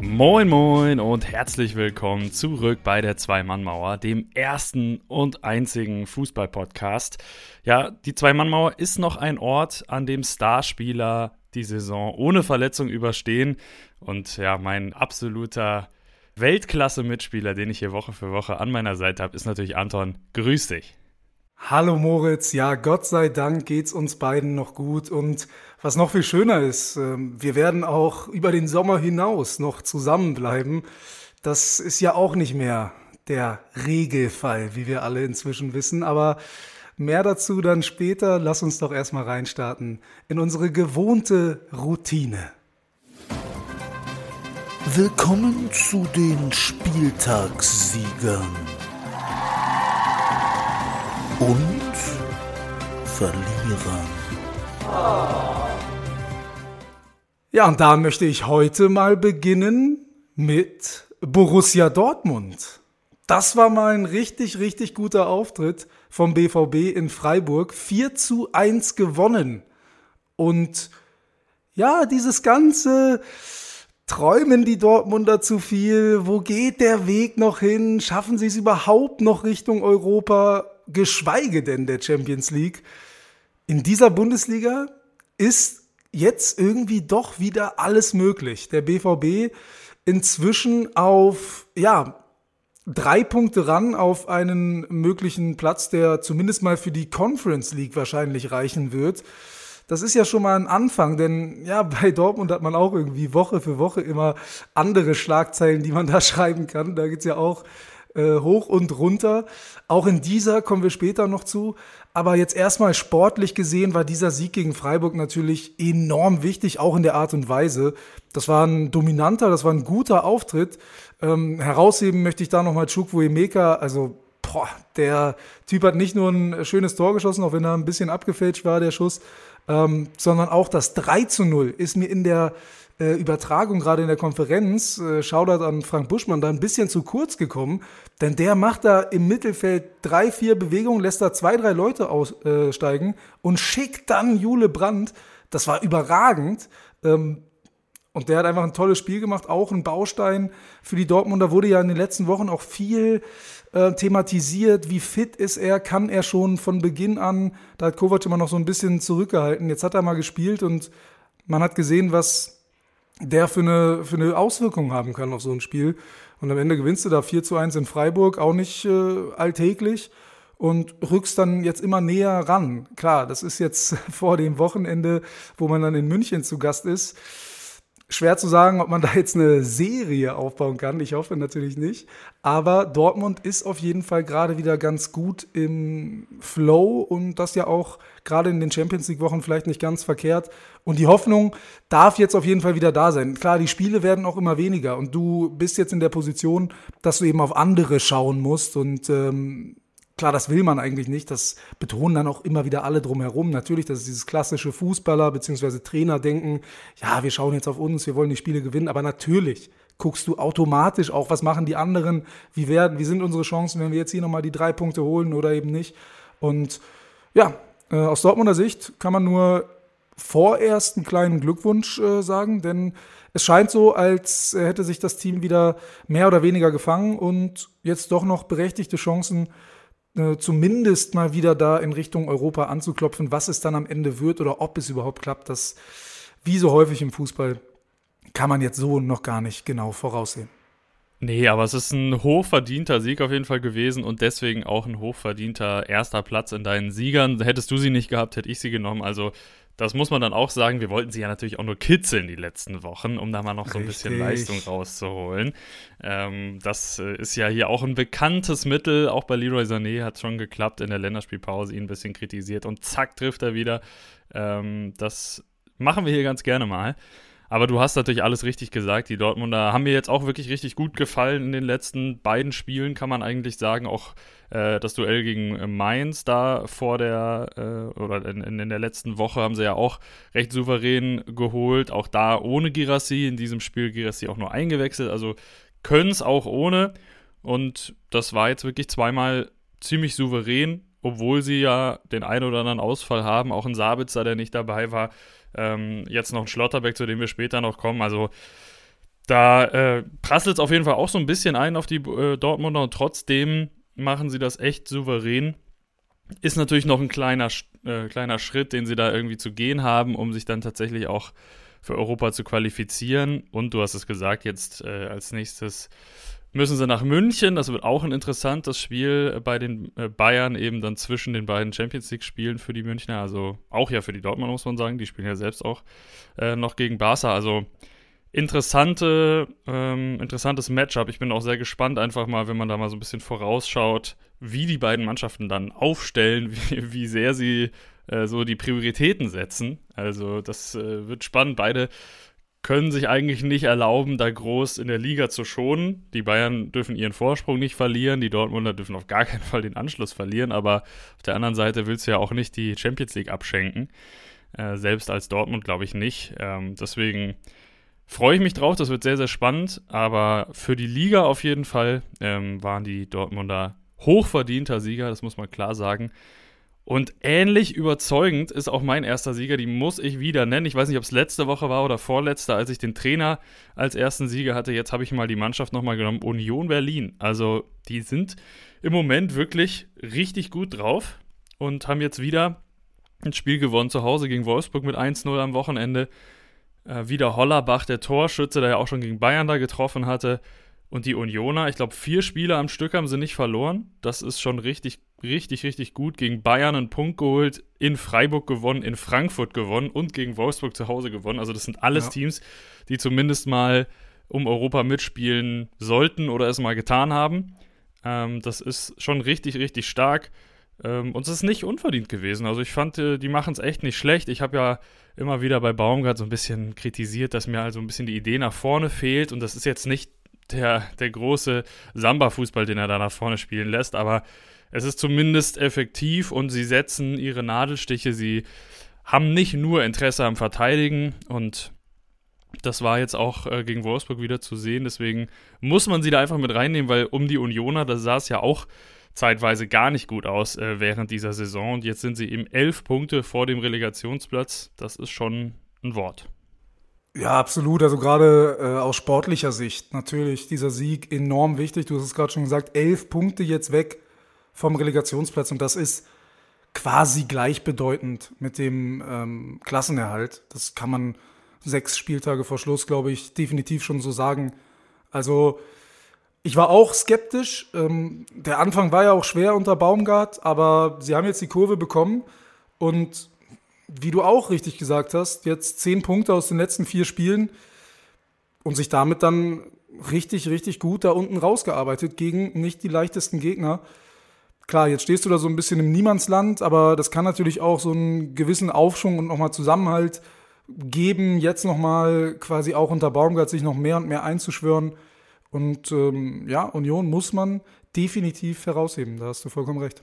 Moin moin und herzlich willkommen zurück bei der Zwei-Mann-Mauer, dem ersten und einzigen Fußball-Podcast. Ja, die Zwei-Mann-Mauer ist noch ein Ort, an dem Starspieler die Saison ohne Verletzung überstehen. Und ja, mein absoluter Weltklasse-Mitspieler, den ich hier Woche für Woche an meiner Seite habe, ist natürlich Anton. Grüß dich. Hallo Moritz, ja, Gott sei Dank geht's uns beiden noch gut und was noch viel schöner ist, wir werden auch über den Sommer hinaus noch zusammenbleiben. Das ist ja auch nicht mehr der Regelfall, wie wir alle inzwischen wissen, aber mehr dazu dann später. Lass uns doch erstmal reinstarten in unsere gewohnte Routine. Willkommen zu den Spieltagssiegern und Verlierern. Ja, und da möchte ich heute mal beginnen mit Borussia Dortmund. Das war mal ein richtig, richtig guter Auftritt vom BVB in Freiburg. 4:1 gewonnen. Und ja, dieses ganze träumen die Dortmunder zu viel? Wo geht der Weg noch hin? Schaffen sie es überhaupt noch Richtung Europa? Geschweige denn der Champions League. In dieser Bundesliga ist jetzt irgendwie doch wieder alles möglich. Der BVB inzwischen auf 3 Punkte ran auf einen möglichen Platz, der zumindest mal für die Conference League wahrscheinlich reichen wird. Das ist ja schon mal ein Anfang, denn ja, bei Dortmund hat man auch irgendwie Woche für Woche immer andere Schlagzeilen, die man da schreiben kann. Da geht's ja auch hoch und runter. Auch in dieser kommen wir später noch zu. Aber jetzt erstmal sportlich gesehen war dieser Sieg gegen Freiburg natürlich enorm wichtig, auch in der Art und Weise. Das war ein dominanter, das war ein guter Auftritt. Herausheben möchte ich da nochmal Chukwuemeka, also der Typ hat nicht nur ein schönes Tor geschossen, auch wenn er ein bisschen abgefälscht war, der Schuss, sondern auch das 3:0 ist mir in der Übertragung, gerade in der Konferenz, Shoutout an Frank Buschmann, da ein bisschen zu kurz gekommen, denn der macht da im Mittelfeld 3, 4 Bewegungen, lässt da 2, 3 Leute aussteigen und schickt dann Jule Brandt. Das war überragend. Und der hat einfach ein tolles Spiel gemacht, auch ein Baustein für die Dortmunder. Wurde ja in den letzten Wochen auch viel thematisiert, wie fit ist er, kann er schon von Beginn an. Da hat Kovac immer noch so ein bisschen zurückgehalten. Jetzt hat er mal gespielt und man hat gesehen, was der für eine Auswirkung haben kann auf so ein Spiel. Und am Ende gewinnst du da 4:1 in Freiburg, auch nicht alltäglich, und rückst dann jetzt immer näher ran. Klar, das ist jetzt vor dem Wochenende, wo man dann in München zu Gast ist. Schwer zu sagen, ob man da jetzt eine Serie aufbauen kann. Ich hoffe natürlich nicht. Aber Dortmund ist auf jeden Fall gerade wieder ganz gut im Flow und das ja auch gerade in den Champions-League-Wochen vielleicht nicht ganz verkehrt. Und die Hoffnung darf jetzt auf jeden Fall wieder da sein. Klar, die Spiele werden auch immer weniger und du bist jetzt in der Position, dass du eben auf andere schauen musst und klar, das will man eigentlich nicht. Das betonen dann auch immer wieder alle drumherum. Natürlich, das ist dieses klassische Fußballer- bzw. Trainerdenken. Ja, wir schauen jetzt auf uns, wir wollen die Spiele gewinnen. Aber natürlich guckst du automatisch auch, was machen die anderen? Wie sind unsere Chancen, wenn wir jetzt hier nochmal die 3 Punkte holen oder eben nicht? Und ja, aus Dortmunder Sicht kann man nur vorerst einen kleinen Glückwunsch sagen, denn es scheint so, als hätte sich das Team wieder mehr oder weniger gefangen und jetzt doch noch berechtigte Chancen, zumindest mal wieder da in Richtung Europa anzuklopfen. Was es dann am Ende wird oder ob es überhaupt klappt, das, wie so häufig im Fußball, kann man jetzt so noch gar nicht genau voraussehen. Nee, aber es ist ein hochverdienter Sieg auf jeden Fall gewesen und deswegen auch ein hochverdienter erster Platz in deinen Siegern. Hättest du sie nicht gehabt, hätte ich sie genommen. Also das muss man dann auch sagen. Wir wollten sie ja natürlich auch nur kitzeln die letzten Wochen, um da mal noch so ein bisschen Leistung rauszuholen. Das ist ja hier auch ein bekanntes Mittel. Auch bei Leroy Sané hat es schon geklappt in der Länderspielpause, ihn ein bisschen kritisiert und zack, trifft er wieder. Das machen wir hier ganz gerne mal. Aber du hast natürlich alles richtig gesagt. Die Dortmunder haben mir jetzt auch wirklich richtig gut gefallen in den letzten beiden Spielen, kann man eigentlich sagen. Auch das Duell gegen Mainz da vor oder in der letzten Woche haben sie ja auch recht souverän geholt. Auch da ohne Guirassy. In diesem Spiel Guirassy auch nur eingewechselt. Also können es auch ohne. Und das war jetzt wirklich zweimal ziemlich souverän, obwohl sie ja den einen oder anderen Ausfall haben. Auch ein Sabitzer, der nicht dabei war. Jetzt noch ein Schlotterbeck, zu dem wir später noch kommen. Also Da prasselt es auf jeden Fall auch so ein bisschen ein auf die Dortmunder und trotzdem machen sie das echt souverän. Ist natürlich noch ein kleiner Schritt, den sie da irgendwie zu gehen haben, um sich dann tatsächlich auch für Europa zu qualifizieren. Und du hast es gesagt, jetzt als nächstes müssen sie nach München. Das wird auch ein interessantes Spiel bei den Bayern, eben dann zwischen den beiden Champions-League-Spielen für die Münchner. Also auch ja für die Dortmunder, muss man sagen. Die spielen ja selbst auch noch gegen Barca. Also interessantes Matchup. Ich bin auch sehr gespannt, einfach mal, wenn man da mal so ein bisschen vorausschaut, wie die beiden Mannschaften dann aufstellen, wie sehr sie so die Prioritäten setzen. Also das wird spannend. Beide können sich eigentlich nicht erlauben, da groß in der Liga zu schonen. Die Bayern dürfen ihren Vorsprung nicht verlieren, die Dortmunder dürfen auf gar keinen Fall den Anschluss verlieren, aber auf der anderen Seite willst du ja auch nicht die Champions League abschenken. Selbst als Dortmund glaube ich nicht. Deswegen freue ich mich drauf, das wird sehr, sehr spannend, aber für die Liga auf jeden Fall waren die Dortmunder hochverdienter Sieger, das muss man klar sagen. Und ähnlich überzeugend ist auch mein erster Sieger, die muss ich wieder nennen. Ich weiß nicht, ob es letzte Woche war oder vorletzte, als ich den Trainer als ersten Sieger hatte. Jetzt habe ich mal die Mannschaft nochmal genommen, Union Berlin. Also die sind im Moment wirklich richtig gut drauf und haben jetzt wieder ein Spiel gewonnen zu Hause gegen Wolfsburg mit 1-0 am Wochenende. Wieder Hollerbach, der Torschütze, der ja auch schon gegen Bayern da getroffen hatte. Und die Unioner, ich glaube 4 Spiele am Stück haben sie nicht verloren. Das ist schon richtig, richtig, richtig gut. Gegen Bayern einen Punkt geholt, in Freiburg gewonnen, in Frankfurt gewonnen und gegen Wolfsburg zu Hause gewonnen. Also das sind alles Teams, die zumindest mal um Europa mitspielen sollten oder es mal getan haben. Das ist schon richtig, richtig stark. Und es ist nicht unverdient gewesen. Also ich fand, die machen es echt nicht schlecht. Ich habe ja immer wieder bei Baumgart so ein bisschen kritisiert, dass mir also ein bisschen die Idee nach vorne fehlt. Und das ist jetzt nicht der große Samba-Fußball, den er da nach vorne spielen lässt, aber es ist zumindest effektiv und sie setzen ihre Nadelstiche, sie haben nicht nur Interesse am Verteidigen und das war jetzt auch gegen Wolfsburg wieder zu sehen, deswegen muss man sie da einfach mit reinnehmen, weil um die Unioner, da sah es ja auch zeitweise gar nicht gut aus während dieser Saison und jetzt sind sie eben 11 Punkte vor dem Relegationsplatz, das ist schon ein Wort. Ja, absolut. Also gerade aus sportlicher Sicht natürlich dieser Sieg enorm wichtig. Du hast es gerade schon gesagt, 11 Punkte jetzt weg vom Relegationsplatz und das ist quasi gleichbedeutend mit dem Klassenerhalt. Das kann man 6 Spieltage vor Schluss, glaube ich, definitiv schon so sagen. Also ich war auch skeptisch. Der Anfang war ja auch schwer unter Baumgart, aber sie haben jetzt die Kurve bekommen und wie du auch richtig gesagt hast, jetzt 10 Punkte aus den letzten 4 Spielen und sich damit dann richtig, richtig gut da unten rausgearbeitet gegen nicht die leichtesten Gegner. Klar, jetzt stehst du da so ein bisschen im Niemandsland, aber das kann natürlich auch so einen gewissen Aufschwung und nochmal Zusammenhalt geben, jetzt nochmal quasi auch unter Baumgart sich noch mehr und mehr einzuschwören. Und Union muss man definitiv herausheben, da hast du vollkommen recht.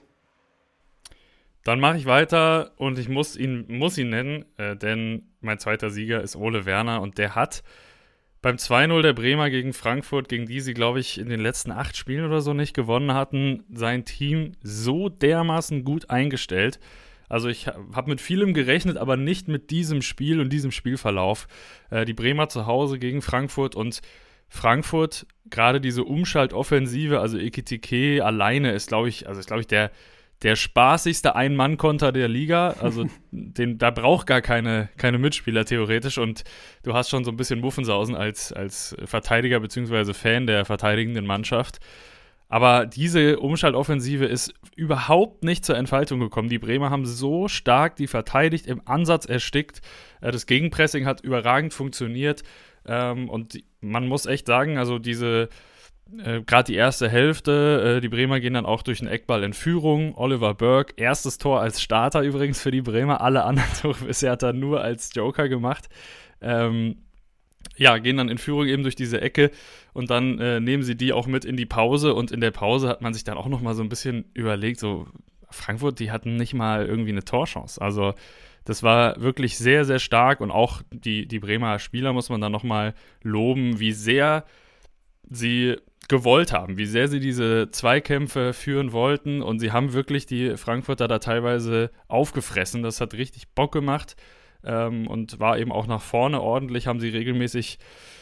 Dann mache ich weiter und ich muss ihn nennen, denn mein zweiter Sieger ist Ole Werner und der hat beim 2-0 der Bremer gegen Frankfurt, gegen die sie, glaube ich, in den letzten 8 Spielen oder so nicht gewonnen hatten, sein Team so dermaßen gut eingestellt. Also ich habe mit vielem gerechnet, aber nicht mit diesem Spiel und diesem Spielverlauf. Die Bremer zu Hause gegen Frankfurt und Frankfurt, gerade diese Umschaltoffensive, also Ekitike alleine ist, glaube ich, der spaßigste Ein-Mann-Konter der Liga, also da braucht gar keine Mitspieler theoretisch und du hast schon so ein bisschen Muffensausen als Verteidiger bzw. Fan der verteidigenden Mannschaft. Aber diese Umschaltoffensive ist überhaupt nicht zur Entfaltung gekommen. Die Bremer haben so stark die verteidigt, im Ansatz erstickt. Das Gegenpressing hat überragend funktioniert und man muss echt sagen, also gerade die erste Hälfte, die Bremer gehen dann auch durch einen Eckball in Führung. Oliver Burke, erstes Tor als Starter übrigens für die Bremer. Alle anderen Tore bisher hat er nur als Joker gemacht. Gehen dann in Führung eben durch diese Ecke und dann nehmen sie die auch mit in die Pause. Und in der Pause hat man sich dann auch noch mal so ein bisschen überlegt, so Frankfurt, die hatten nicht mal irgendwie eine Torchance. Also das war wirklich sehr, sehr stark und auch die Bremer Spieler muss man dann noch mal loben, wie sehr sie gewollt haben, wie sehr sie diese Zweikämpfe führen wollten und sie haben wirklich die Frankfurter da teilweise aufgefressen. Das hat richtig Bock gemacht und war eben auch nach vorne ordentlich, haben sie regelmäßig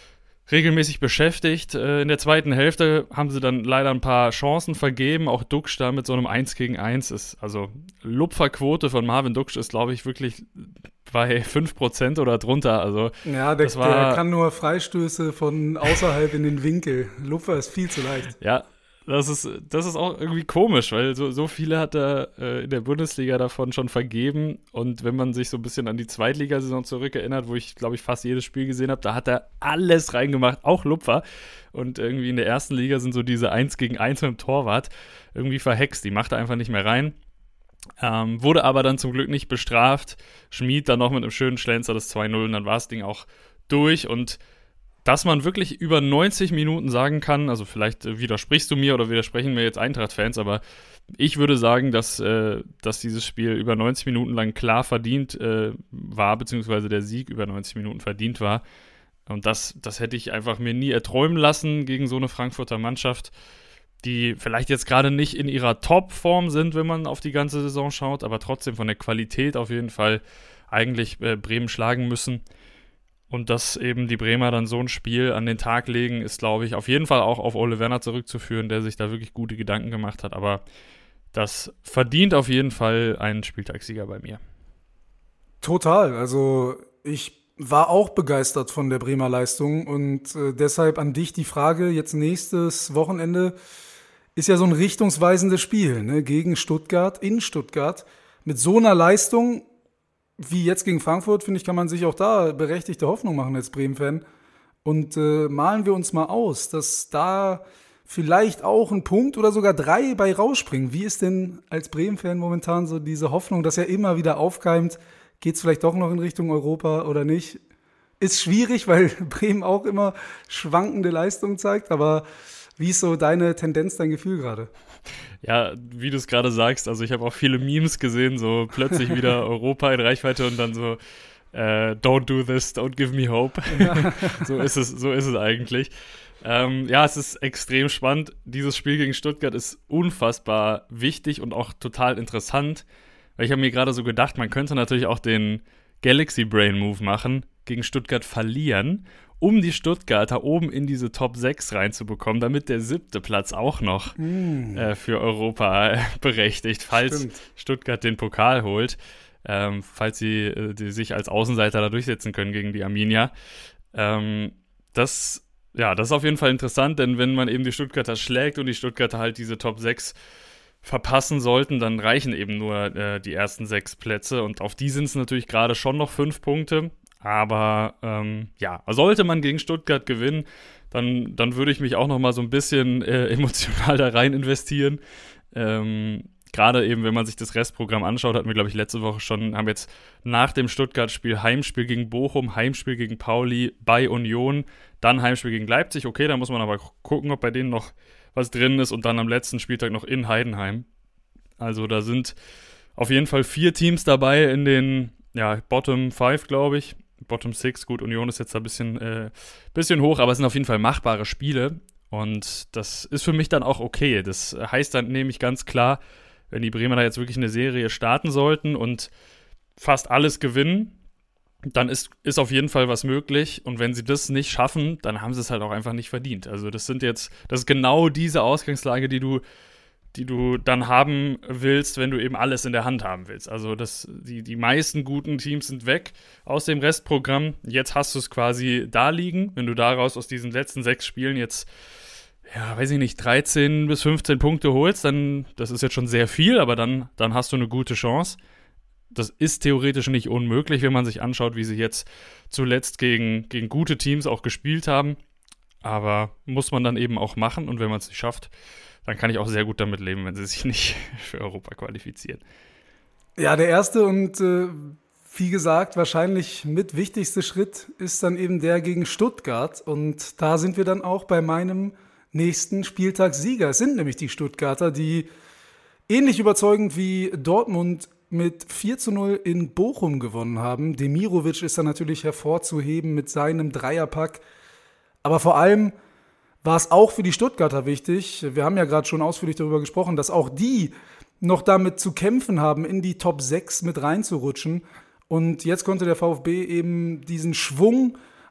regelmäßig beschäftigt. In der zweiten Hälfte haben sie dann leider ein paar Chancen vergeben. Auch Duksch da mit so einem 1-gegen-1 ist, also Lupferquote von Marvin Duksch ist, glaube ich, wirklich bei 5% oder drunter. Also ja, der kann nur Freistöße von außerhalb in den Winkel. Lupfer ist viel zu leicht. Ja, das ist auch irgendwie komisch, weil so viele hat er in der Bundesliga davon schon vergeben. Und wenn man sich so ein bisschen an die Zweitligasaison zurückerinnert, wo ich, glaube ich, fast jedes Spiel gesehen habe, da hat er alles reingemacht, auch Lupfer. Und irgendwie in der ersten Liga sind so diese 1-gegen-1 mit dem Torwart irgendwie verhext. Die macht er einfach nicht mehr rein. Wurde aber dann zum Glück nicht bestraft. Schmid dann noch mit einem schönen Schlenzer das 2-0 und dann war das Ding auch durch. Und dass man wirklich über 90 Minuten sagen kann, also vielleicht widersprichst du mir oder widersprechen mir jetzt Eintracht-Fans, aber ich würde sagen, dass dieses Spiel über 90 Minuten lang klar verdient war, beziehungsweise der Sieg über 90 Minuten verdient war. Und das hätte ich einfach mir nie erträumen lassen gegen so eine Frankfurter Mannschaft, die vielleicht jetzt gerade nicht in ihrer Top-Form sind, wenn man auf die ganze Saison schaut, aber trotzdem von der Qualität auf jeden Fall eigentlich Bremen schlagen müssen. Und dass eben die Bremer dann so ein Spiel an den Tag legen, ist, glaube ich, auf jeden Fall auch auf Ole Werner zurückzuführen, der sich da wirklich gute Gedanken gemacht hat. Aber das verdient auf jeden Fall einen Spieltagssieger bei mir. Total. Also ich war auch begeistert von der Bremer Leistung und deshalb an dich die Frage, jetzt nächstes Wochenende ist ja so ein richtungsweisendes Spiel, ne? Gegen Stuttgart, in Stuttgart. Mit so einer Leistung wie jetzt gegen Frankfurt, finde ich, kann man sich auch da berechtigte Hoffnung machen als Bremen-Fan. Und malen wir uns mal aus, dass da vielleicht auch ein Punkt oder sogar 3 bei rausspringen. Wie ist denn als Bremen-Fan momentan so diese Hoffnung, dass er immer wieder aufkeimt? Geht es vielleicht doch noch in Richtung Europa oder nicht? Ist schwierig, weil Bremen auch immer schwankende Leistungen zeigt, aber wie ist so deine Tendenz, dein Gefühl gerade? Ja, wie du es gerade sagst, also ich habe auch viele Memes gesehen, so plötzlich wieder Europa in Reichweite und dann so don't do this, don't give me hope. Ja. so ist es eigentlich. Ja, es ist extrem spannend. Dieses Spiel gegen Stuttgart ist unfassbar wichtig und auch total interessant, weil ich habe mir gerade so gedacht, man könnte natürlich auch den Galaxy Brain Move machen, gegen Stuttgart verlieren, um die Stuttgarter oben in diese Top 6 reinzubekommen, damit der 7. Platz auch noch für Europa berechtigt, falls Stuttgart den Pokal holt, falls sie sich als Außenseiter da durchsetzen können gegen die Arminia. Das ist auf jeden Fall interessant, denn wenn man eben die Stuttgarter schlägt und die Stuttgarter halt diese Top 6 verpassen sollten, dann reichen eben nur die ersten 6 Plätze und auf die sind es natürlich gerade schon noch 5 Punkte. Aber sollte man gegen Stuttgart gewinnen, dann würde ich mich auch noch mal so ein bisschen emotional da rein investieren. Gerade eben, wenn man sich das Restprogramm anschaut, hatten wir, glaube ich, letzte Woche schon, haben jetzt nach dem Stuttgart-Spiel Heimspiel gegen Bochum, Heimspiel gegen Pauli, bei Union, dann Heimspiel gegen Leipzig. Okay, da muss man aber gucken, ob bei denen noch was drin ist und dann am letzten Spieltag noch in Heidenheim. Also da sind auf jeden Fall 4 Teams dabei in den Bottom 5, glaube ich. Bottom 6, gut, Union ist jetzt ein bisschen hoch, aber es sind auf jeden Fall machbare Spiele und das ist für mich dann auch okay. Das heißt dann nämlich ganz klar, wenn die Bremer da jetzt wirklich eine Serie starten sollten und fast alles gewinnen, dann ist auf jeden Fall was möglich und wenn sie das nicht schaffen, dann haben sie es halt auch einfach nicht verdient. Also das ist genau diese Ausgangslage, die du dann haben willst, wenn du eben alles in der Hand haben willst. Also die meisten guten Teams sind weg aus dem Restprogramm. Jetzt hast du es quasi da liegen. Wenn du daraus aus diesen letzten 6 Spielen jetzt, 13 bis 15 Punkte holst, dann, das ist jetzt schon sehr viel, aber dann hast du eine gute Chance. Das ist theoretisch nicht unmöglich, wenn man sich anschaut, wie sie jetzt zuletzt gegen gute Teams auch gespielt haben. Aber muss man dann eben auch machen und wenn man es nicht schafft, dann kann ich auch sehr gut damit leben, wenn sie sich nicht für Europa qualifizieren. Ja, der erste und wie gesagt, wahrscheinlich mit wichtigste Schritt ist dann eben der gegen Stuttgart. Und da sind wir dann auch bei meinem nächsten Spieltagssieger. Es sind nämlich die Stuttgarter, die ähnlich überzeugend wie Dortmund mit 4:0 in Bochum gewonnen haben. Demirovic ist da natürlich hervorzuheben mit seinem Dreierpack. Aber vor allem war es auch für die Stuttgarter wichtig. Wir haben ja gerade schon ausführlich darüber gesprochen, dass auch die noch damit zu kämpfen haben, in die Top 6 mit reinzurutschen. Und jetzt konnte der VfB eben diesen Schwung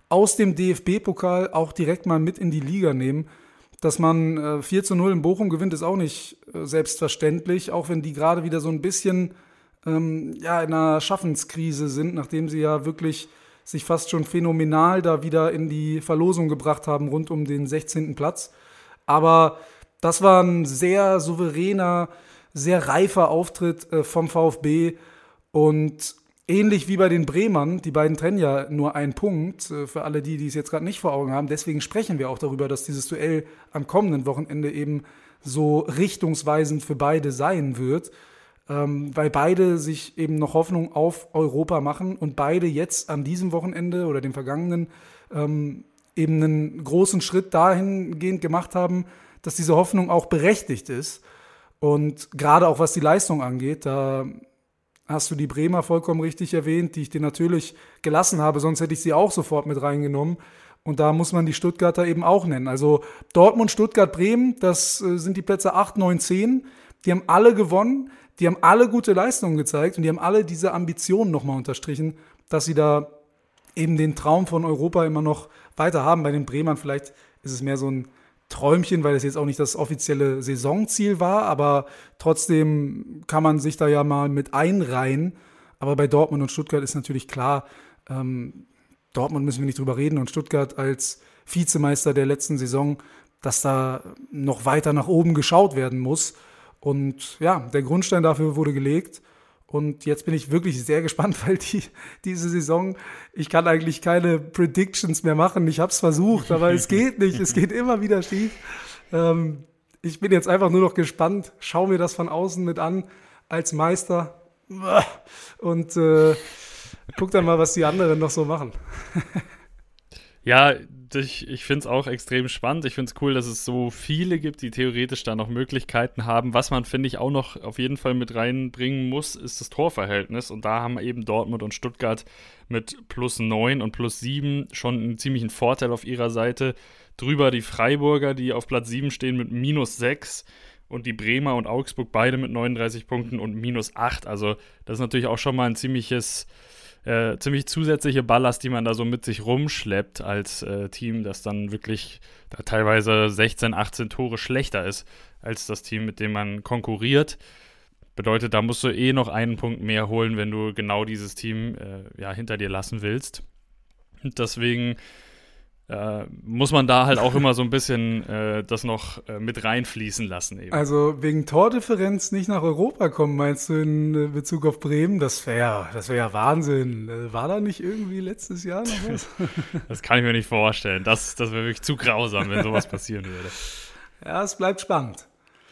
aus dem DFB-Pokal auch direkt mal mit in die Liga nehmen. Dass man 4-0 in Bochum gewinnt, ist auch nicht selbstverständlich, auch wenn die gerade wieder so ein bisschen in einer Schaffenskrise sind, nachdem sie ja wirklich sich fast schon phänomenal da wieder in die Verlosung gebracht haben, rund um den 16. Platz. Aber das war ein sehr souveräner, sehr reifer Auftritt vom VfB und ähnlich wie bei den Bremern, die beiden trennen ja nur einen Punkt, für alle die es jetzt gerade nicht vor Augen haben. Deswegen sprechen wir auch darüber, dass dieses Duell am kommenden Wochenende eben so richtungsweisend für beide sein wird, weil beide sich eben noch Hoffnung auf Europa machen und beide jetzt an diesem Wochenende oder dem vergangenen eben einen großen Schritt dahingehend gemacht haben, dass diese Hoffnung auch berechtigt ist. Und gerade auch was die Leistung angeht, da hast du die Bremer vollkommen richtig erwähnt, die ich dir natürlich gelassen habe, sonst hätte ich sie auch sofort mit reingenommen. Und da muss man die Stuttgarter eben auch nennen. Also Dortmund, Stuttgart, Bremen, das sind die Plätze 8, 9, 10. Die haben alle gewonnen, die haben alle gute Leistungen gezeigt und die haben alle diese Ambitionen nochmal unterstrichen, dass sie da eben den Traum von Europa immer noch weiter haben. Bei den Bremern vielleicht ist es mehr so ein Träumchen, weil es jetzt auch nicht das offizielle Saisonziel war, aber trotzdem kann man sich da ja mal mit einreihen. Aber bei Dortmund und Stuttgart ist natürlich klar, Dortmund müssen wir nicht drüber reden und Stuttgart als Vizemeister der letzten Saison, dass da noch weiter nach oben geschaut werden muss. Und ja, der Grundstein dafür wurde gelegt. Und jetzt bin ich wirklich sehr gespannt, weil diese Saison, ich kann eigentlich keine Predictions mehr machen. Ich habe es versucht, aber es geht nicht. Es geht immer wieder schief. Ich bin jetzt einfach nur noch gespannt. Schau mir das von außen mit an als Meister. Und guck dann mal, was die anderen noch so machen. Ja, ich finde es auch extrem spannend. Ich finde es cool, dass es so viele gibt, die theoretisch da noch Möglichkeiten haben. Was man, finde ich, auch noch auf jeden Fall mit reinbringen muss, ist das Torverhältnis. Und da haben eben Dortmund und Stuttgart mit +9 und +7 schon einen ziemlichen Vorteil auf ihrer Seite. Drüber die Freiburger, die auf Platz 7 stehen mit -6. Und die Bremer und Augsburg beide mit 39 Punkten und -8. Also das ist natürlich auch schon mal ein ziemlich zusätzliche Ballast, die man da so mit sich rumschleppt als Team, das dann wirklich da teilweise 16, 18 Tore schlechter ist als das Team, mit dem man konkurriert. Bedeutet, da musst du noch einen Punkt mehr holen, wenn du genau dieses Team hinter dir lassen willst. Und deswegen muss man da halt auch immer so ein bisschen das noch mit reinfließen lassen. Eben. Also wegen Tordifferenz nicht nach Europa kommen, meinst du in Bezug auf Bremen? Das wär ja Wahnsinn. War da nicht irgendwie letztes Jahr noch was? Das kann ich mir nicht vorstellen. Das wäre wirklich zu grausam, wenn sowas passieren würde. Ja, es bleibt spannend.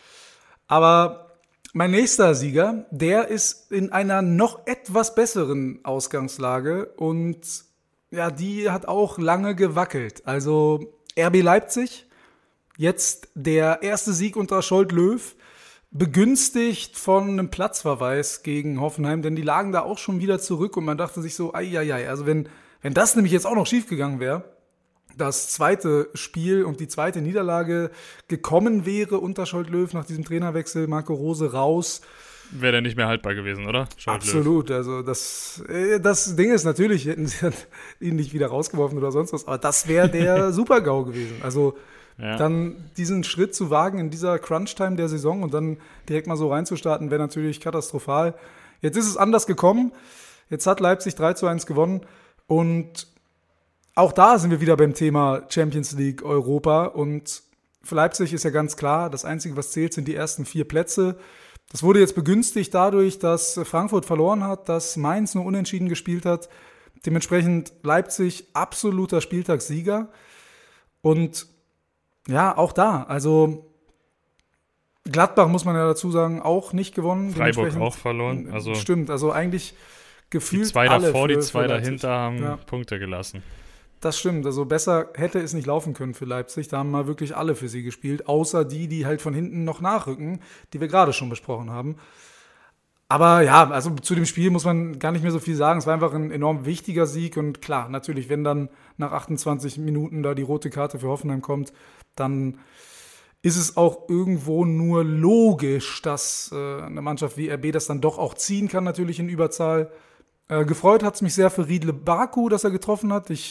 Aber mein nächster Sieger, der ist in einer noch etwas besseren Ausgangslage und ja, die hat auch lange gewackelt. Also RB Leipzig, jetzt der erste Sieg unter Scholt-Löw, begünstigt von einem Platzverweis gegen Hoffenheim, denn die lagen da auch schon wieder zurück und man dachte sich so, also wenn das nämlich jetzt auch noch schiefgegangen wäre, das zweite Spiel und die zweite Niederlage gekommen wäre unter Scholt-Löw nach diesem Trainerwechsel, Marco Rose raus, wäre der nicht mehr haltbar gewesen, oder? Absolut, also das Ding ist natürlich, hätten sie ihn nicht wieder rausgeworfen oder sonst was, aber das wäre der Super-GAU gewesen. Also dann diesen Schritt zu wagen in dieser Crunch-Time der Saison und dann direkt mal so reinzustarten, wäre natürlich katastrophal. Jetzt ist es anders gekommen, jetzt hat Leipzig 3:1 gewonnen und auch da sind wir wieder beim Thema Champions League Europa und für Leipzig ist ja ganz klar, das Einzige, was zählt, sind die ersten 4 Plätze. Das wurde jetzt begünstigt dadurch, dass Frankfurt verloren hat, dass Mainz nur unentschieden gespielt hat. Dementsprechend Leipzig absoluter Spieltagssieger. Und ja, auch da, also Gladbach, muss man ja dazu sagen, auch nicht gewonnen. Freiburg auch verloren. Also stimmt, also eigentlich gefühlt die zwei alle davor, die für zwei Leipzig. dahinter haben Punkte gelassen. Das stimmt, also besser hätte es nicht laufen können für Leipzig. Da haben mal wirklich alle für sie gespielt, außer die halt von hinten noch nachrücken, die wir gerade schon besprochen haben. Aber ja, also zu dem Spiel muss man gar nicht mehr so viel sagen. Es war einfach ein enorm wichtiger Sieg und klar, natürlich, wenn dann nach 28 Minuten da die rote Karte für Hoffenheim kommt, dann ist es auch irgendwo nur logisch, dass eine Mannschaft wie RB das dann doch auch ziehen kann, natürlich in Überzahl. Gefreut hat es mich sehr für Riedle Baku, dass er getroffen hat. Ich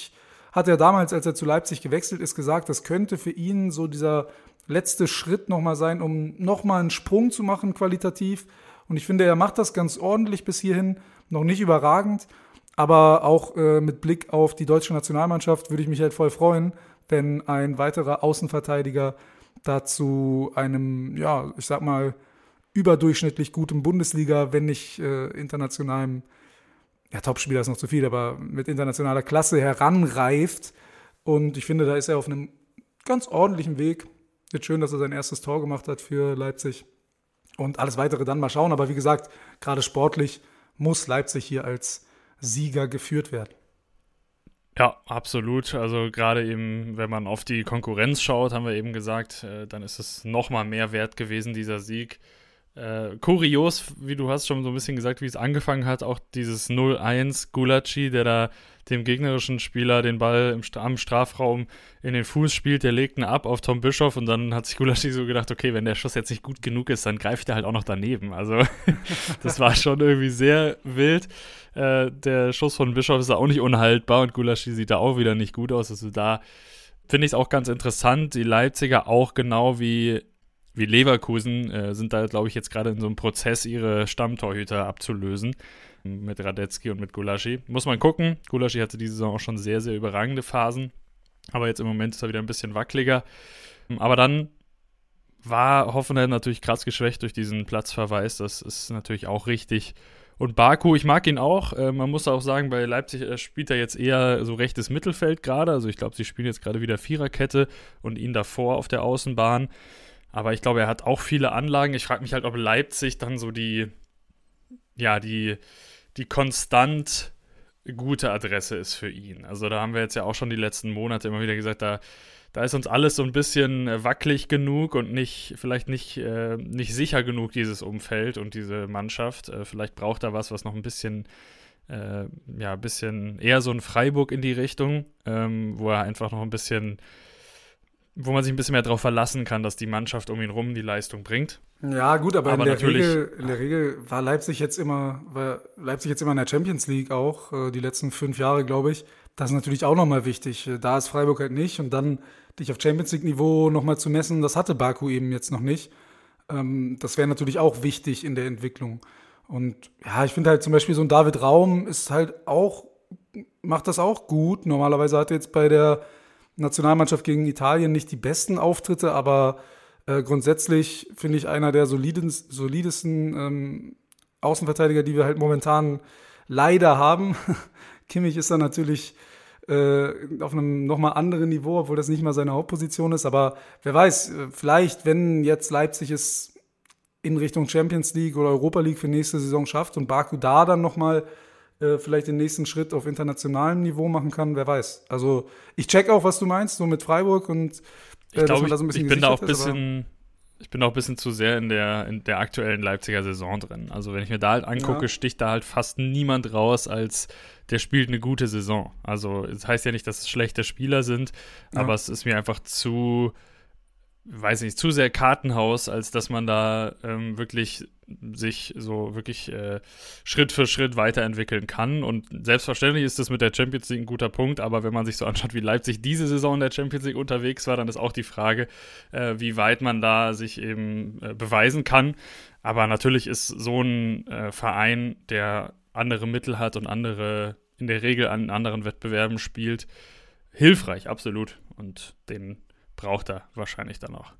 hat er damals, als er zu Leipzig gewechselt ist, gesagt, das könnte für ihn so dieser letzte Schritt nochmal sein, um nochmal einen Sprung zu machen qualitativ. Und ich finde, er macht das ganz ordentlich bis hierhin, noch nicht überragend, aber auch mit Blick auf die deutsche Nationalmannschaft würde ich mich halt voll freuen, wenn ein weiterer Außenverteidiger dazu einem, ja, ich sag mal, überdurchschnittlich gutem Bundesliga, wenn nicht internationalem, ja, Topspieler ist noch zu viel, aber mit internationaler Klasse heranreift. Und ich finde, da ist er auf einem ganz ordentlichen Weg. Jetzt schön, dass er sein erstes Tor gemacht hat für Leipzig. Und alles Weitere dann mal schauen. Aber wie gesagt, gerade sportlich muss Leipzig hier als Sieger geführt werden. Ja, absolut. Also gerade eben, wenn man auf die Konkurrenz schaut, haben wir eben gesagt, dann ist es nochmal mehr wert gewesen, dieser Sieg. Kurios, wie du hast schon so ein bisschen gesagt, wie es angefangen hat, auch dieses 0-1 Gulácsi, der da dem gegnerischen Spieler den Ball am Strafraum in den Fuß spielt, der legt ihn ab auf Tom Bischoff und dann hat sich Gulácsi so gedacht, okay, wenn der Schuss jetzt nicht gut genug ist, dann greift er halt auch noch daneben. Also das war schon irgendwie sehr wild. Der Schuss von Bischoff ist da auch nicht unhaltbar und Gulácsi sieht da auch wieder nicht gut aus. Also da finde ich es auch ganz interessant, die Leipziger auch genau wie Leverkusen sind da, glaube ich, jetzt gerade in so einem Prozess, ihre Stammtorhüter abzulösen. Mit Radetzky und mit Gulácsi. Muss man gucken. Gulácsi hatte diese Saison auch schon sehr, sehr überragende Phasen. Aber jetzt im Moment ist er wieder ein bisschen wackeliger. Aber dann war Hoffenheim natürlich krass geschwächt durch diesen Platzverweis. Das ist natürlich auch richtig. Und Baku, ich mag ihn auch. Man muss auch sagen, bei Leipzig spielt er jetzt eher so rechtes Mittelfeld gerade. Also ich glaube, sie spielen jetzt gerade wieder Viererkette und ihn davor auf der Außenbahn. Aber ich glaube, er hat auch viele Anlagen. Ich frage mich halt, ob Leipzig dann so die konstant gute Adresse ist für ihn. Also da haben wir jetzt ja auch schon die letzten Monate immer wieder gesagt, da ist uns alles so ein bisschen wackelig genug und vielleicht nicht sicher genug, dieses Umfeld und diese Mannschaft. Vielleicht braucht er was noch ein bisschen, bisschen eher so ein Freiburg in die Richtung, wo er einfach noch ein bisschen, wo man sich ein bisschen mehr darauf verlassen kann, dass die Mannschaft um ihn rum die Leistung bringt. Ja, gut, aber in der Regel war Leipzig jetzt immer in der Champions League auch, die letzten 5 Jahre, glaube ich. Das ist natürlich auch nochmal wichtig. Da ist Freiburg halt nicht und dann dich auf Champions League-Niveau nochmal zu messen, das hatte Baku eben jetzt noch nicht. Das wäre natürlich auch wichtig in der Entwicklung. Und ja, ich finde halt zum Beispiel so ein David Raum macht das auch gut. Normalerweise hat er jetzt bei der Nationalmannschaft gegen Italien nicht die besten Auftritte, aber grundsätzlich finde ich einer der solidesten Außenverteidiger, die wir halt momentan leider haben. Kimmich ist dann natürlich auf einem nochmal anderen Niveau, obwohl das nicht mal seine Hauptposition ist. Aber wer weiß, vielleicht, wenn jetzt Leipzig es in Richtung Champions League oder Europa League für nächste Saison schafft und Baku da dann nochmal vielleicht den nächsten Schritt auf internationalem Niveau machen kann, wer weiß. Also ich check auch, was du meinst, so mit Freiburg und ich glaube, ich bin da auch ein bisschen zu sehr in der aktuellen Leipziger Saison drin. Also wenn ich mir da halt angucke, sticht da halt fast niemand raus, als der spielt eine gute Saison. Also es heißt ja nicht, dass es schlechte Spieler sind, aber es ist mir einfach zu sehr Kartenhaus, als dass man da wirklich sich so wirklich Schritt für Schritt weiterentwickeln kann. Und selbstverständlich ist das mit der Champions League ein guter Punkt, aber wenn man sich so anschaut, wie Leipzig diese Saison in der Champions League unterwegs war, dann ist auch die Frage, wie weit man da sich eben beweisen kann. Aber natürlich ist so ein Verein, der andere Mittel hat und in der Regel an anderen Wettbewerben spielt, hilfreich, absolut. Und den braucht er wahrscheinlich dann auch.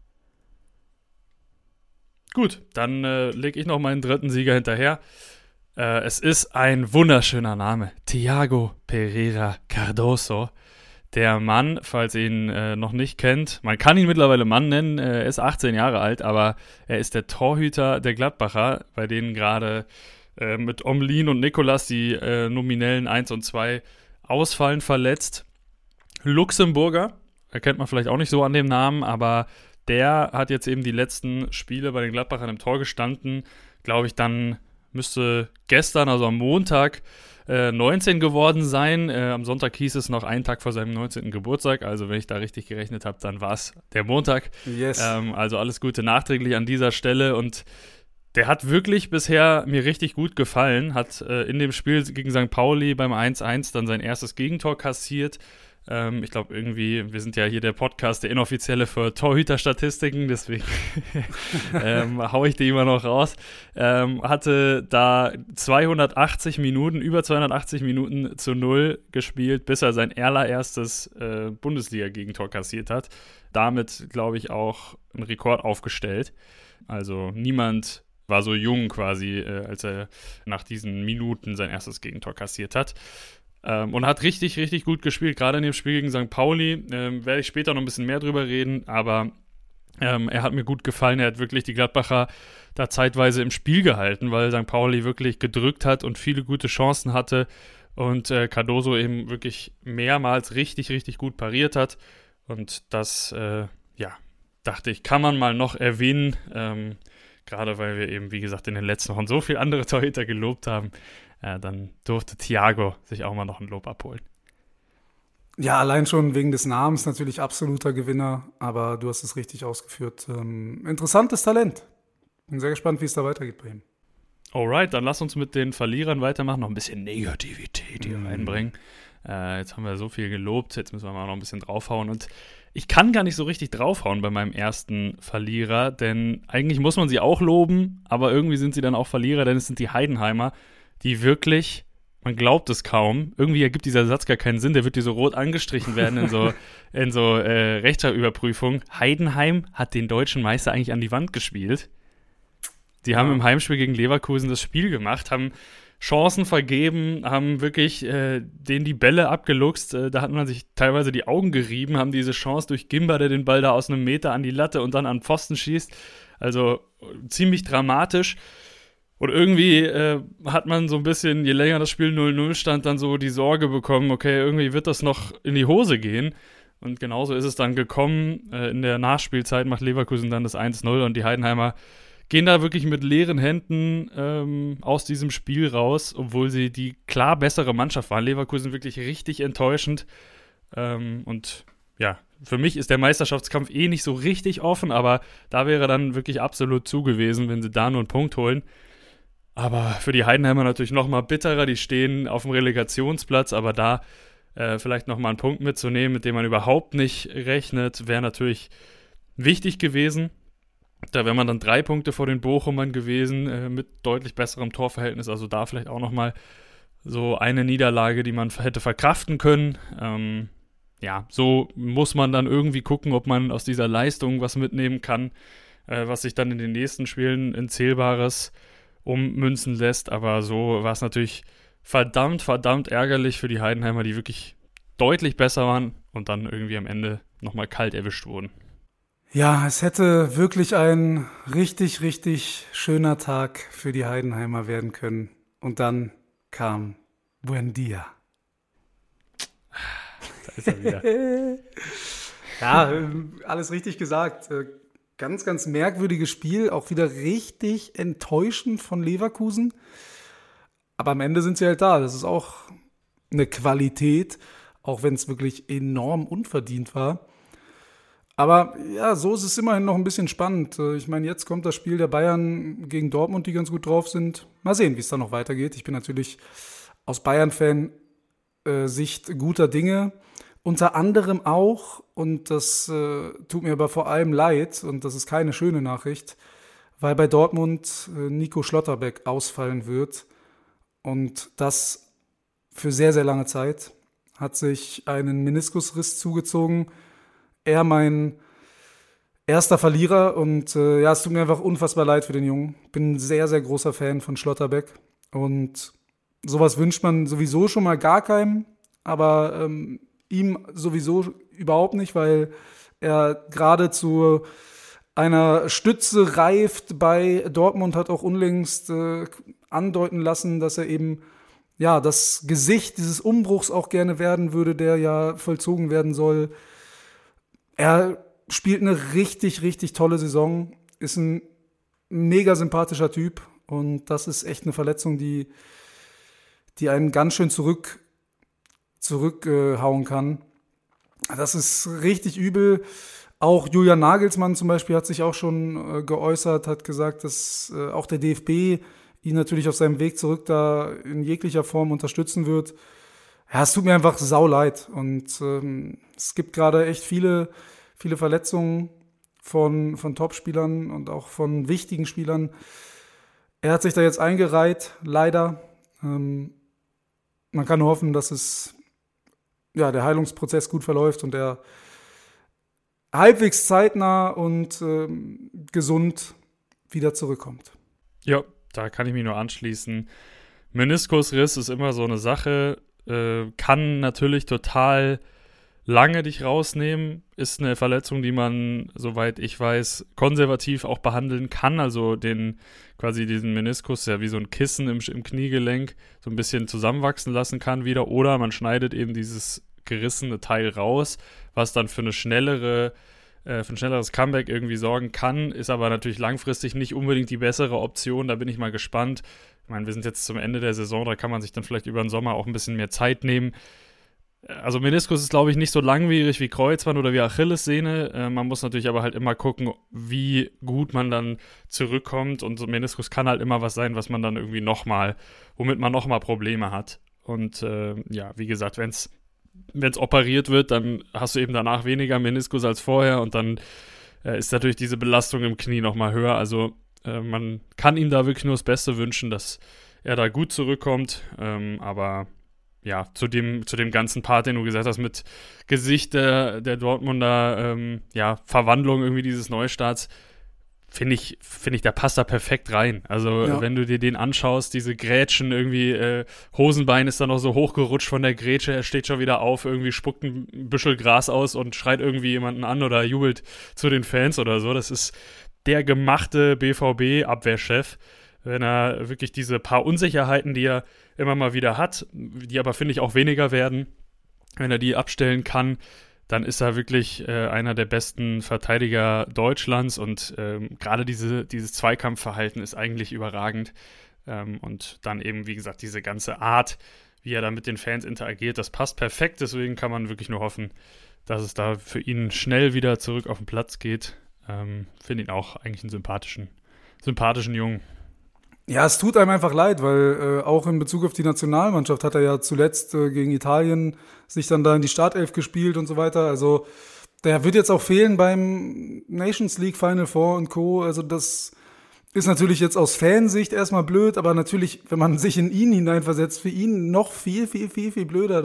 Gut, dann lege ich noch meinen dritten Sieger hinterher. Es ist ein wunderschöner Name. Thiago Pereira Cardoso. Der Mann, falls ihr ihn noch nicht kennt, man kann ihn mittlerweile Mann nennen, er ist 18 Jahre alt, aber er ist der Torhüter der Gladbacher, bei denen gerade mit Omlin und Nicolas die nominellen 1 und 2 ausfallen, verletzt. Luxemburger, erkennt man vielleicht auch nicht so an dem Namen, aber der hat jetzt eben die letzten Spiele bei den Gladbachern im Tor gestanden. Glaube ich, dann müsste gestern, also am Montag, 19 geworden sein. Am Sonntag hieß es noch einen Tag vor seinem 19. Geburtstag. Also wenn ich da richtig gerechnet habe, dann war es der Montag. Yes. Also alles Gute nachträglich an dieser Stelle. Und der hat wirklich bisher mir richtig gut gefallen. Hat in dem Spiel gegen St. Pauli beim 1-1 dann sein erstes Gegentor kassiert. Ich glaube irgendwie, wir sind ja hier der Podcast, der inoffizielle für Torhüter-Statistiken, deswegen haue ich die immer noch raus. Hatte da 280 Minuten, über 280 Minuten zu 0 gespielt, bis er sein allererstes Bundesliga-Gegentor kassiert hat. Damit, glaube ich, auch einen Rekord aufgestellt. Also niemand war so jung quasi, als er nach diesen Minuten sein erstes Gegentor kassiert hat. Und hat richtig, richtig gut gespielt, gerade in dem Spiel gegen St. Pauli. Werde ich später noch ein bisschen mehr drüber reden, aber er hat mir gut gefallen. Er hat wirklich die Gladbacher da zeitweise im Spiel gehalten, weil St. Pauli wirklich gedrückt hat und viele gute Chancen hatte und Cardoso eben wirklich mehrmals richtig, richtig gut pariert hat. Und das, dachte ich, kann man mal noch erwähnen, gerade weil wir eben, wie gesagt, in den letzten Wochen so viele andere Torhüter gelobt haben. Dann durfte Thiago sich auch mal noch ein Lob abholen. Ja, allein schon wegen des Namens natürlich absoluter Gewinner, aber du hast es richtig ausgeführt. Interessantes Talent. Bin sehr gespannt, wie es da weitergeht bei ihm. Alright, dann lass uns mit den Verlierern weitermachen, noch ein bisschen Negativität hier reinbringen. Jetzt haben wir so viel gelobt, jetzt müssen wir mal noch ein bisschen draufhauen und ich kann gar nicht so richtig draufhauen bei meinem ersten Verlierer, denn eigentlich muss man sie auch loben, aber irgendwie sind sie dann auch Verlierer, denn es sind die Heidenheimer, die wirklich, man glaubt es kaum, irgendwie ergibt dieser Satz gar keinen Sinn, der wird dir so rot angestrichen werden in so Rechtschreibüberprüfung. Heidenheim hat den deutschen Meister eigentlich an die Wand gespielt. Die haben im Heimspiel gegen Leverkusen das Spiel gemacht, haben Chancen vergeben, haben wirklich denen die Bälle abgeluchst. Da hat man sich teilweise die Augen gerieben, haben diese Chance durch Gimba, der den Ball da aus einem Meter an die Latte und dann an den Pfosten schießt. Also ziemlich dramatisch. Und irgendwie hat man so ein bisschen, je länger das Spiel 0-0 stand, dann so die Sorge bekommen, okay, irgendwie wird das noch in die Hose gehen. Und genauso ist es dann gekommen. In der Nachspielzeit macht Leverkusen dann das 1-0 und die Heidenheimer gehen da wirklich mit leeren Händen aus diesem Spiel raus, obwohl sie die klar bessere Mannschaft waren. Leverkusen wirklich richtig enttäuschend. Und ja, für mich ist der Meisterschaftskampf nicht so richtig offen, aber da wäre dann wirklich absolut zu gewesen, wenn sie da nur einen Punkt holen. Aber für die Heidenheimer natürlich nochmal bitterer, die stehen auf dem Relegationsplatz, aber da vielleicht nochmal einen Punkt mitzunehmen, mit dem man überhaupt nicht rechnet, wäre natürlich wichtig gewesen. Da wäre man dann 3 Punkte vor den Bochumern gewesen, mit deutlich besserem Torverhältnis, also da vielleicht auch nochmal so eine Niederlage, die man hätte verkraften können. So muss man dann irgendwie gucken, ob man aus dieser Leistung was mitnehmen kann, was sich dann in den nächsten Spielen in Zählbares ummünzen lässt, aber so war es natürlich verdammt, verdammt ärgerlich für die Heidenheimer, die wirklich deutlich besser waren und dann irgendwie am Ende nochmal kalt erwischt wurden. Ja, es hätte wirklich ein richtig, richtig schöner Tag für die Heidenheimer werden können. Und dann kam Buendia. Da ist er wieder. Ja, alles richtig gesagt. Ganz, ganz merkwürdiges Spiel. Auch wieder richtig enttäuschend von Leverkusen. Aber am Ende sind sie halt da. Das ist auch eine Qualität, auch wenn es wirklich enorm unverdient war. Aber ja, so ist es immerhin noch ein bisschen spannend. Ich meine, jetzt kommt das Spiel der Bayern gegen Dortmund, die ganz gut drauf sind. Mal sehen, wie es dann noch weitergeht. Ich bin natürlich aus Bayern-Fan-Sicht guter Dinge. Unter anderem auch, und das tut mir aber vor allem leid, und das ist keine schöne Nachricht, weil bei Dortmund Nico Schlotterbeck ausfallen wird. Und das für sehr, sehr lange Zeit. Hat sich einen Meniskusriss zugezogen. Er mein erster Verlierer und es tut mir einfach unfassbar leid für den Jungen. Bin ein sehr, sehr großer Fan von Schlotterbeck und sowas wünscht man sowieso schon mal gar keinem, aber ihm sowieso überhaupt nicht, weil er gerade zu einer Stütze reift bei Dortmund, hat auch unlängst andeuten lassen, dass er eben das Gesicht dieses Umbruchs auch gerne werden würde, der ja vollzogen werden soll. Er spielt eine richtig, richtig tolle Saison, ist ein mega sympathischer Typ und das ist echt eine Verletzung, die einen ganz schön zurückhauen kann. Das ist richtig übel. Auch Julian Nagelsmann zum Beispiel hat sich auch schon geäußert, hat gesagt, dass auch der DFB ihn natürlich auf seinem Weg zurück da in jeglicher Form unterstützen wird. Ja, es tut mir einfach sauleid. Und es gibt gerade echt viele, viele Verletzungen von Topspielern und auch von wichtigen Spielern. Er hat sich da jetzt eingereiht, leider. Man kann nur hoffen, dass der Heilungsprozess gut verläuft und er halbwegs zeitnah und gesund wieder zurückkommt. Ja, da kann ich mich nur anschließen. Meniskusriss ist immer so eine Sache, kann natürlich total lange dich rausnehmen, ist eine Verletzung, die man, soweit ich weiß, konservativ auch behandeln kann, also diesen Meniskus ja wie so ein Kissen im Kniegelenk so ein bisschen zusammenwachsen lassen kann wieder, oder man schneidet eben dieses gerissene Teil raus, was dann für ein schnelleres Comeback irgendwie sorgen kann, ist aber natürlich langfristig nicht unbedingt die bessere Option, da bin ich mal gespannt. Ich meine, wir sind jetzt zum Ende der Saison, da kann man sich dann vielleicht über den Sommer auch ein bisschen mehr Zeit nehmen. Also Meniskus ist, glaube ich, nicht so langwierig wie Kreuzband oder wie Achillessehne. Man muss natürlich aber halt immer gucken, wie gut man dann zurückkommt. Und so Meniskus kann halt immer was sein, was man dann irgendwie womit man nochmal Probleme hat. Und wie gesagt, wenn es operiert wird, dann hast du eben danach weniger Meniskus als vorher. Und dann ist natürlich diese Belastung im Knie nochmal höher. Also man kann ihm da wirklich nur das Beste wünschen, dass er da gut zurückkommt. Aber ja, zu dem ganzen Part, den du gesagt hast, mit Gesicht der Dortmunder Verwandlung irgendwie dieses Neustarts, finde ich, der passt da perfekt rein. Also wenn du dir den anschaust, diese Grätschen irgendwie, Hosenbein ist dann noch so hochgerutscht von der Grätsche, er steht schon wieder auf, irgendwie spuckt ein Büschel Gras aus und schreit irgendwie jemanden an oder jubelt zu den Fans oder so. Das ist der gemachte BVB-Abwehrchef, wenn er wirklich diese paar Unsicherheiten, die er immer mal wieder hat, die aber, finde ich, auch weniger werden, wenn er die abstellen kann, dann ist er wirklich einer der besten Verteidiger Deutschlands und gerade dieses Zweikampfverhalten ist eigentlich überragend und dann eben, wie gesagt, diese ganze Art, wie er da mit den Fans interagiert, das passt perfekt, deswegen kann man wirklich nur hoffen, dass es da für ihn schnell wieder zurück auf den Platz geht. Finde ihn auch eigentlich einen sympathischen Jungen. Ja, es tut einem einfach leid, weil auch in Bezug auf die Nationalmannschaft hat er ja zuletzt gegen Italien sich dann da in die Startelf gespielt und so weiter. Also der wird jetzt auch fehlen beim Nations League Final Four und Co. Also das ist natürlich jetzt aus Fansicht erstmal blöd, aber natürlich, wenn man sich in ihn hineinversetzt, für ihn noch viel, viel, viel, viel blöder.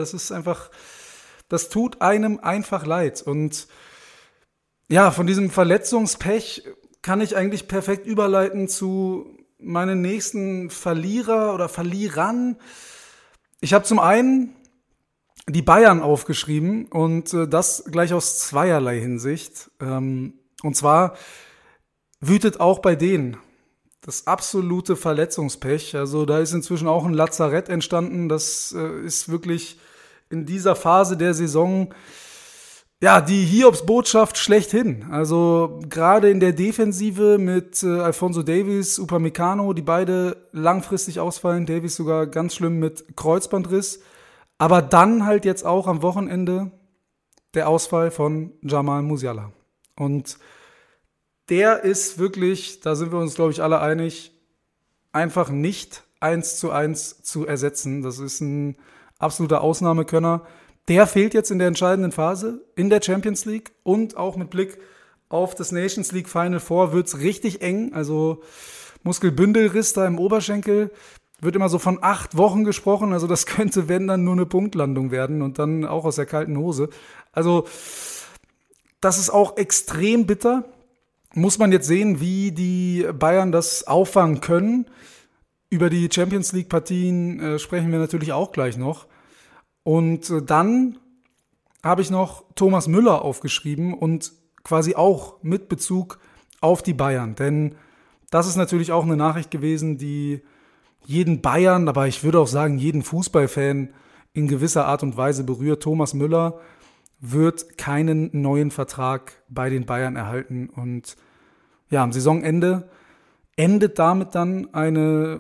Das tut einem einfach leid. Und ja, von diesem Verletzungspech kann ich eigentlich perfekt überleiten zu meinen nächsten Verlierer oder Verlierern. Ich habe zum einen die Bayern aufgeschrieben und das gleich aus zweierlei Hinsicht. Und zwar wütet auch bei denen das absolute Verletzungspech. Also da ist inzwischen auch ein Lazarett entstanden. Das ist wirklich in dieser Phase der Saison die Hiobsbotschaft schlechthin. Also gerade in der Defensive mit Alphonso Davies, Upamecano, die beide langfristig ausfallen. Davies sogar ganz schlimm mit Kreuzbandriss. Aber dann halt jetzt auch am Wochenende der Ausfall von Jamal Musiala. Und der ist wirklich, da sind wir uns, glaube ich, alle einig, einfach nicht 1:1 zu ersetzen. Das ist ein absoluter Ausnahmekönner. Der fehlt jetzt in der entscheidenden Phase in der Champions League und auch mit Blick auf das Nations League Final Four wird's richtig eng. Also Muskelbündelriss da im Oberschenkel, wird immer so von 8 Wochen gesprochen. Also das könnte, wenn, dann nur eine Punktlandung werden und dann auch aus der kalten Hose. Also das ist auch extrem bitter. Muss man jetzt sehen, wie die Bayern das auffangen können. Über die Champions League Partien sprechen wir natürlich auch gleich noch. Und dann habe ich noch Thomas Müller aufgeschrieben und quasi auch mit Bezug auf die Bayern. Denn das ist natürlich auch eine Nachricht gewesen, die jeden Bayern, aber ich würde auch sagen, jeden Fußballfan in gewisser Art und Weise berührt. Thomas Müller wird keinen neuen Vertrag bei den Bayern erhalten. Und ja, am Saisonende endet damit dann eine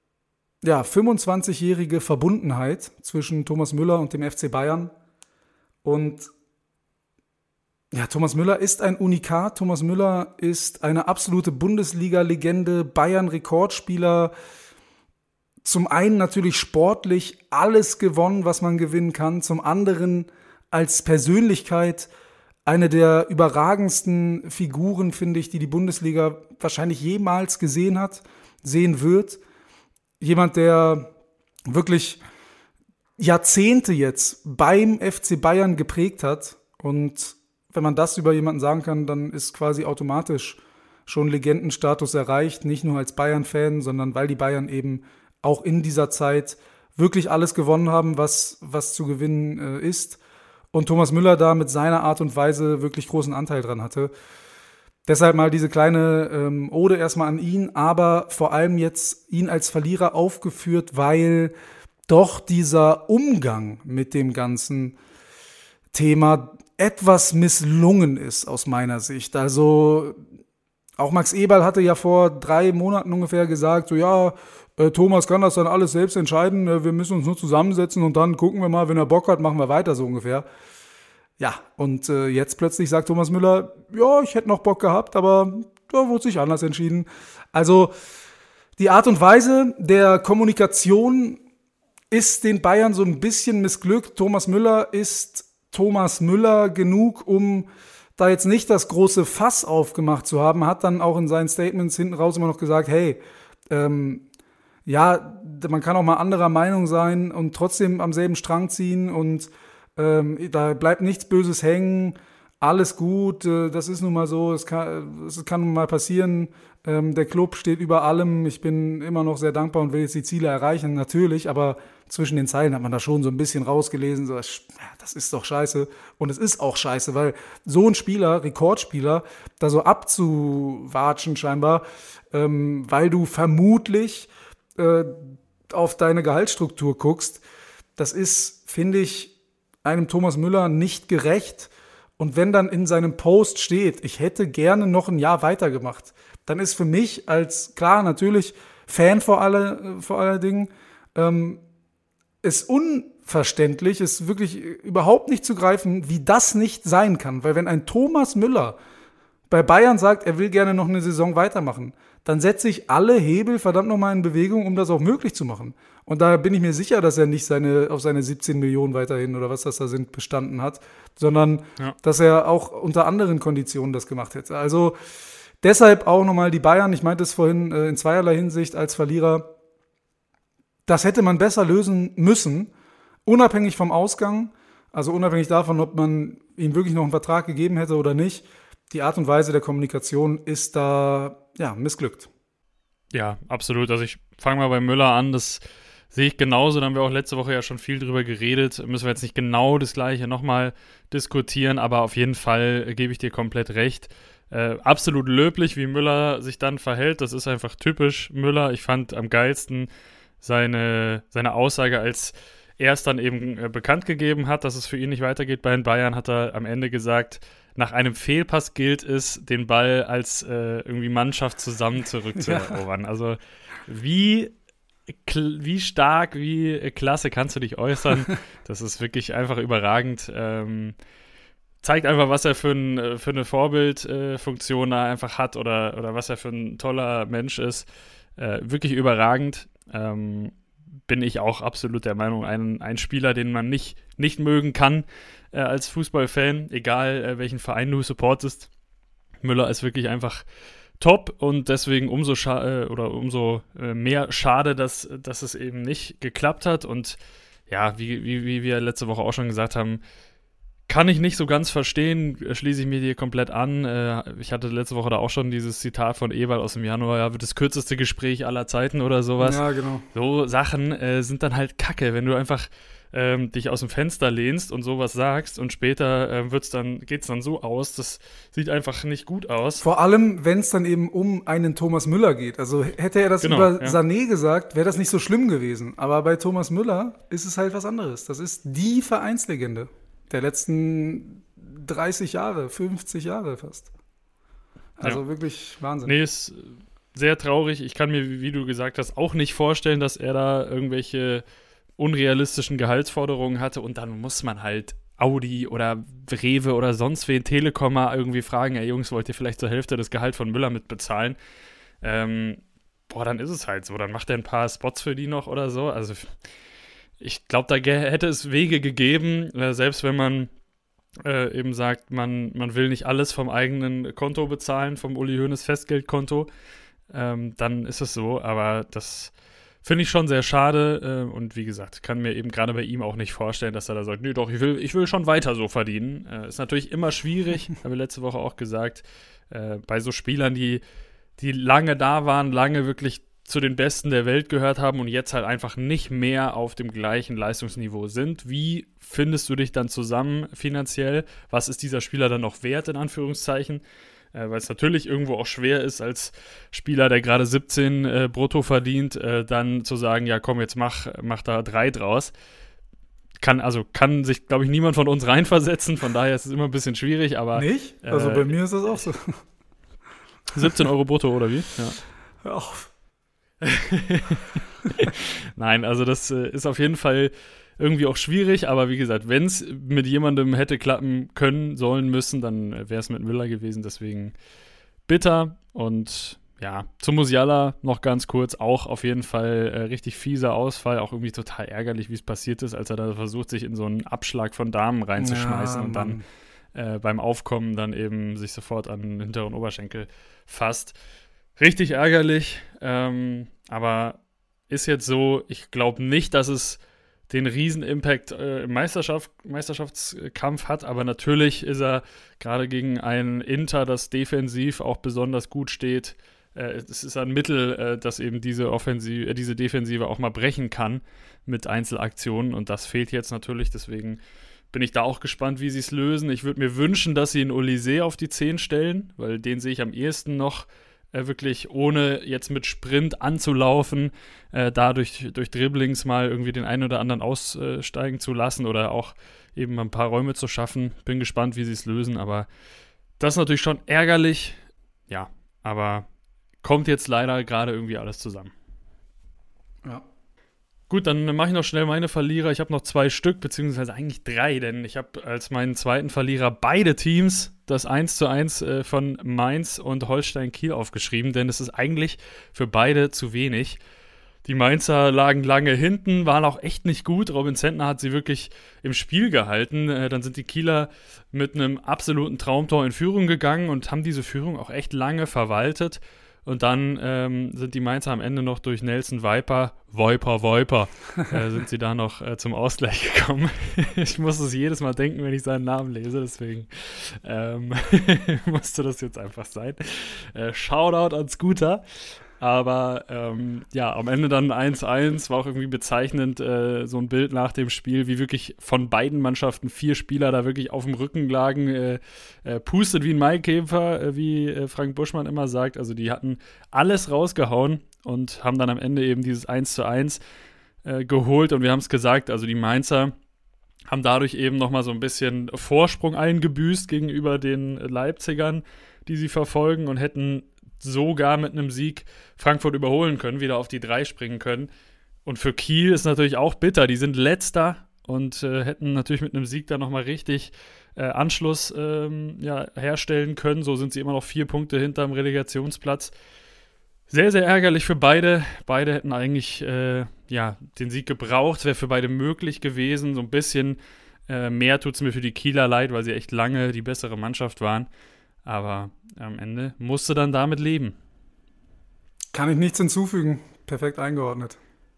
25-jährige Verbundenheit zwischen Thomas Müller und dem FC Bayern. Und ja, Thomas Müller ist ein Unikat. Thomas Müller ist eine absolute Bundesliga-Legende, Bayern-Rekordspieler, zum einen natürlich sportlich alles gewonnen, was man gewinnen kann, zum anderen als Persönlichkeit eine der überragendsten Figuren, finde ich, die die Bundesliga wahrscheinlich jemals gesehen hat, sehen wird. Jemand, der wirklich Jahrzehnte jetzt beim FC Bayern geprägt hat. Und wenn man das über jemanden sagen kann, dann ist quasi automatisch schon Legendenstatus erreicht. Nicht nur als Bayern-Fan, sondern weil die Bayern eben auch in dieser Zeit wirklich alles gewonnen haben, was zu gewinnen ist. Und Thomas Müller da mit seiner Art und Weise wirklich großen Anteil dran hatte. Deshalb mal diese kleine Ode erstmal an ihn, aber vor allem jetzt ihn als Verlierer aufgeführt, weil doch dieser Umgang mit dem ganzen Thema etwas misslungen ist aus meiner Sicht. Also auch Max Eberl hatte ja vor 3 Monaten ungefähr gesagt, so ja, Thomas kann das dann alles selbst entscheiden, wir müssen uns nur zusammensetzen und dann gucken wir mal, wenn er Bock hat, machen wir weiter, so ungefähr. Ja, und jetzt plötzlich sagt Thomas Müller, ja, ich hätte noch Bock gehabt, aber da wurde sich anders entschieden. Also die Art und Weise der Kommunikation ist den Bayern so ein bisschen missglückt. Thomas Müller ist Thomas Müller genug, um da jetzt nicht das große Fass aufgemacht zu haben, hat dann auch in seinen Statements hinten raus immer noch gesagt, hey, ja, man kann auch mal anderer Meinung sein und trotzdem am selben Strang ziehen und da bleibt nichts Böses hängen, alles gut, das ist nun mal so, es kann nun mal passieren, der Club steht über allem, ich bin immer noch sehr dankbar und will jetzt die Ziele erreichen, natürlich, aber zwischen den Zeilen hat man da schon so ein bisschen rausgelesen, so, das ist doch scheiße und es ist auch scheiße, weil so ein Spieler, Rekordspieler, da so abzuwatschen scheinbar, weil du vermutlich auf deine Gehaltsstruktur guckst, das ist, finde ich, einem Thomas Müller nicht gerecht. Und wenn dann in seinem Post steht, ich hätte gerne noch ein Jahr weitergemacht, dann ist für mich als, klar, natürlich Fan vor aller Dingen, ist unverständlich, ist wirklich überhaupt nicht zu greifen, wie das nicht sein kann. Weil wenn ein Thomas Müller bei Bayern sagt, er will gerne noch eine Saison weitermachen, dann setze ich alle Hebel verdammt nochmal in Bewegung, um das auch möglich zu machen. Und da bin ich mir sicher, dass er nicht auf seine 17 Millionen weiterhin oder was das da sind, bestanden hat, sondern dass er auch unter anderen Konditionen das gemacht hätte. Also deshalb auch nochmal die Bayern, ich meinte es vorhin in zweierlei Hinsicht als Verlierer, das hätte man besser lösen müssen, unabhängig vom Ausgang, also unabhängig davon, ob man ihm wirklich noch einen Vertrag gegeben hätte oder nicht. Die Art und Weise der Kommunikation ist da, ja, missglückt. Ja, absolut. Also ich fange mal bei Müller an, das sehe ich genauso, da haben wir auch letzte Woche ja schon viel drüber geredet, müssen wir jetzt nicht genau das Gleiche nochmal diskutieren, aber auf jeden Fall gebe ich dir komplett recht. Absolut löblich, wie Müller sich dann verhält, das ist einfach typisch Müller. Ich fand am geilsten seine Aussage, als er es dann eben bekannt gegeben hat, dass es für ihn nicht weitergeht bei den Bayern, hat er am Ende gesagt, nach einem Fehlpass gilt es, den Ball als irgendwie Mannschaft zusammen zurückzuerobern. Ja. Also wie stark, wie klasse kannst du dich äußern? Das ist wirklich einfach überragend. Zeigt einfach, was er für eine Vorbildfunktion da einfach hat oder was er für ein toller Mensch ist. Wirklich überragend. Bin ich auch absolut der Meinung, ein Spieler, den man nicht mögen kann als Fußballfan, egal welchen Verein du supportest. Müller ist wirklich einfach top und deswegen umso mehr schade, dass es eben nicht geklappt hat. Und ja, wie wir letzte Woche auch schon gesagt haben, kann ich nicht so ganz verstehen, schließe ich mir dir komplett an. Ich hatte letzte Woche da auch schon dieses Zitat von Ewald aus dem Januar, ja, wird das kürzeste Gespräch aller Zeiten oder sowas. Ja, genau. So Sachen sind dann halt kacke, wenn du einfach dich aus dem Fenster lehnst und sowas sagst und später geht's dann so aus, das sieht einfach nicht gut aus. Vor allem, wenn es dann eben um einen Thomas Müller geht. Also hätte er das über Sané gesagt, wäre das nicht so schlimm gewesen. Aber bei Thomas Müller ist es halt was anderes. Das ist die Vereinslegende der letzten 30 Jahre, 50 Jahre fast. Also wirklich Wahnsinn. Nee, ist sehr traurig. Ich kann mir, wie du gesagt hast, auch nicht vorstellen, dass er da irgendwelche unrealistischen Gehaltsforderungen hatte und dann muss man halt Audi oder Rewe oder sonst wen, Telekom mal irgendwie fragen, ey Jungs, wollt ihr vielleicht zur Hälfte das Gehalt von Müller mitbezahlen? dann ist es halt so. Dann macht er ein paar Spots für die noch oder so. Also ich glaube, da hätte es Wege gegeben, selbst wenn man eben sagt, man will nicht alles vom eigenen Konto bezahlen, vom Uli Hoeneß Festgeldkonto, dann ist es so. Aber das finde ich schon sehr schade und wie gesagt, kann mir eben gerade bei ihm auch nicht vorstellen, dass er da sagt, nee doch, ich will schon weiter so verdienen. Ist natürlich immer schwierig, habe ich letzte Woche auch gesagt, bei so Spielern, die lange da waren, lange wirklich zu den Besten der Welt gehört haben und jetzt halt einfach nicht mehr auf dem gleichen Leistungsniveau sind. Wie findest du dich dann zusammen finanziell? Was ist dieser Spieler dann noch wert, in Anführungszeichen? Weil es natürlich irgendwo auch schwer ist, als Spieler, der gerade 17 brutto verdient, dann zu sagen, ja komm, jetzt mach da 3 draus. Kann sich, glaube ich, niemand von uns reinversetzen, von daher ist es immer ein bisschen schwierig, aber... Nicht? Also bei mir ist das auch so. 17 Euro brutto, oder wie? Ja. Hör auf. Nein, also das ist auf jeden Fall irgendwie auch schwierig, aber wie gesagt, wenn es mit jemandem hätte klappen können, sollen, müssen, dann wäre es mit Müller gewesen, deswegen bitter. Und ja, zu Musiala noch ganz kurz, auch auf jeden Fall richtig fieser Ausfall, auch irgendwie total ärgerlich, wie es passiert ist, als er da versucht, sich in so einen Abschlag von Damen reinzuschmeißen und dann beim Aufkommen dann eben sich sofort an den hinteren Oberschenkel fasst. Richtig ärgerlich, aber ist jetzt so, ich glaube nicht, dass es den Riesen-Impact im Meisterschaftskampf hat, aber natürlich ist er gerade gegen ein Inter, das defensiv auch besonders gut steht, es ist ein Mittel, das eben diese Defensive auch mal brechen kann mit Einzelaktionen und das fehlt jetzt natürlich, deswegen bin ich da auch gespannt, wie sie es lösen. Ich würde mir wünschen, dass sie einen Olise auf die 10 stellen, weil den sehe ich am ehesten noch wirklich ohne jetzt mit Sprint anzulaufen, dadurch durch Dribblings mal irgendwie den einen oder anderen aussteigen zu lassen oder auch eben ein paar Räume zu schaffen. Bin gespannt, wie sie es lösen, aber das ist natürlich schon ärgerlich. Ja, aber kommt jetzt leider gerade irgendwie alles zusammen. Ja. Gut, dann mache ich noch schnell meine Verlierer. Ich habe noch 2 Stück, beziehungsweise eigentlich 3, denn ich habe als meinen zweiten Verlierer beide Teams, das 1:1 von Mainz und Holstein Kiel aufgeschrieben, denn es ist eigentlich für beide zu wenig. Die Mainzer lagen lange hinten, waren auch echt nicht gut. Robin Zentner hat sie wirklich im Spiel gehalten. Dann sind die Kieler mit einem absoluten Traumtor in Führung gegangen und haben diese Führung auch echt lange verwaltet. Und dann sind die Mainzer am Ende noch durch Nelson Viper, sind sie da noch zum Ausgleich gekommen. Ich muss es jedes Mal denken, wenn ich seinen Namen lese, deswegen musste das jetzt einfach sein. Shoutout an Scooter. Aber ja, am Ende dann 1:1, war auch irgendwie bezeichnend, so ein Bild nach dem Spiel, wie wirklich von beiden Mannschaften 4 Spieler da wirklich auf dem Rücken lagen, pustet wie ein Maikäfer, wie Frank Buschmann immer sagt. Also die hatten alles rausgehauen und haben dann am Ende eben dieses 1:1 geholt. Und wir haben es gesagt, also die Mainzer haben dadurch eben nochmal so ein bisschen Vorsprung eingebüßt gegenüber den Leipzigern, die sie verfolgen und hätten sogar mit einem Sieg Frankfurt überholen können, wieder auf die 3 springen können. Und für Kiel ist natürlich auch bitter. Die sind Letzter und hätten natürlich mit einem Sieg dann nochmal richtig Anschluss herstellen können. So sind sie immer noch 4 Punkte hinterm Relegationsplatz. Sehr, sehr ärgerlich für beide. Beide hätten eigentlich den Sieg gebraucht. Wäre für beide möglich gewesen. So ein bisschen mehr tut es mir für die Kieler leid, weil sie echt lange die bessere Mannschaft waren. Aber am Ende musste dann damit leben. Kann ich nichts hinzufügen. Perfekt eingeordnet.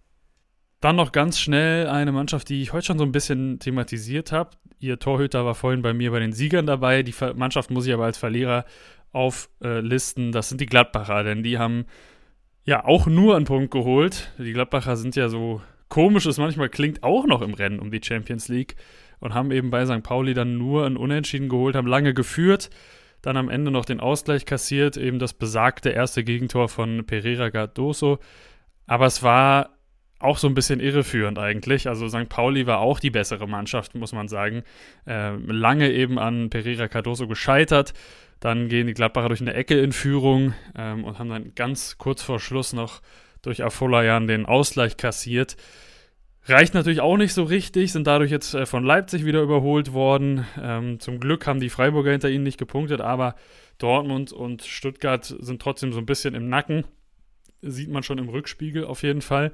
Dann noch ganz schnell eine Mannschaft, die ich heute schon so ein bisschen thematisiert habe. Ihr Torhüter war vorhin bei mir bei den Siegern dabei. Die Mannschaft muss ich aber als Verlierer auflisten. Das sind die Gladbacher, denn die haben ja auch nur einen Punkt geholt. Die Gladbacher sind ja so komisch, es manchmal klingt, auch noch im Rennen um die Champions League und haben eben bei St. Pauli dann nur ein Unentschieden geholt, haben lange geführt. Dann am Ende noch den Ausgleich kassiert, eben das besagte erste Gegentor von Pereira Cardoso. Aber es war auch so ein bisschen irreführend eigentlich. Also St. Pauli war auch die bessere Mannschaft, muss man sagen. Lange eben an Pereira Cardoso gescheitert. Dann gehen die Gladbacher durch eine Ecke in Führung und haben dann ganz kurz vor Schluss noch durch Afolayan den Ausgleich kassiert. Reicht natürlich auch nicht so richtig, sind dadurch jetzt von Leipzig wieder überholt worden. Zum Glück haben die Freiburger hinter ihnen nicht gepunktet, aber Dortmund und Stuttgart sind trotzdem so ein bisschen im Nacken. sieht man schon im Rückspiegel auf jeden Fall.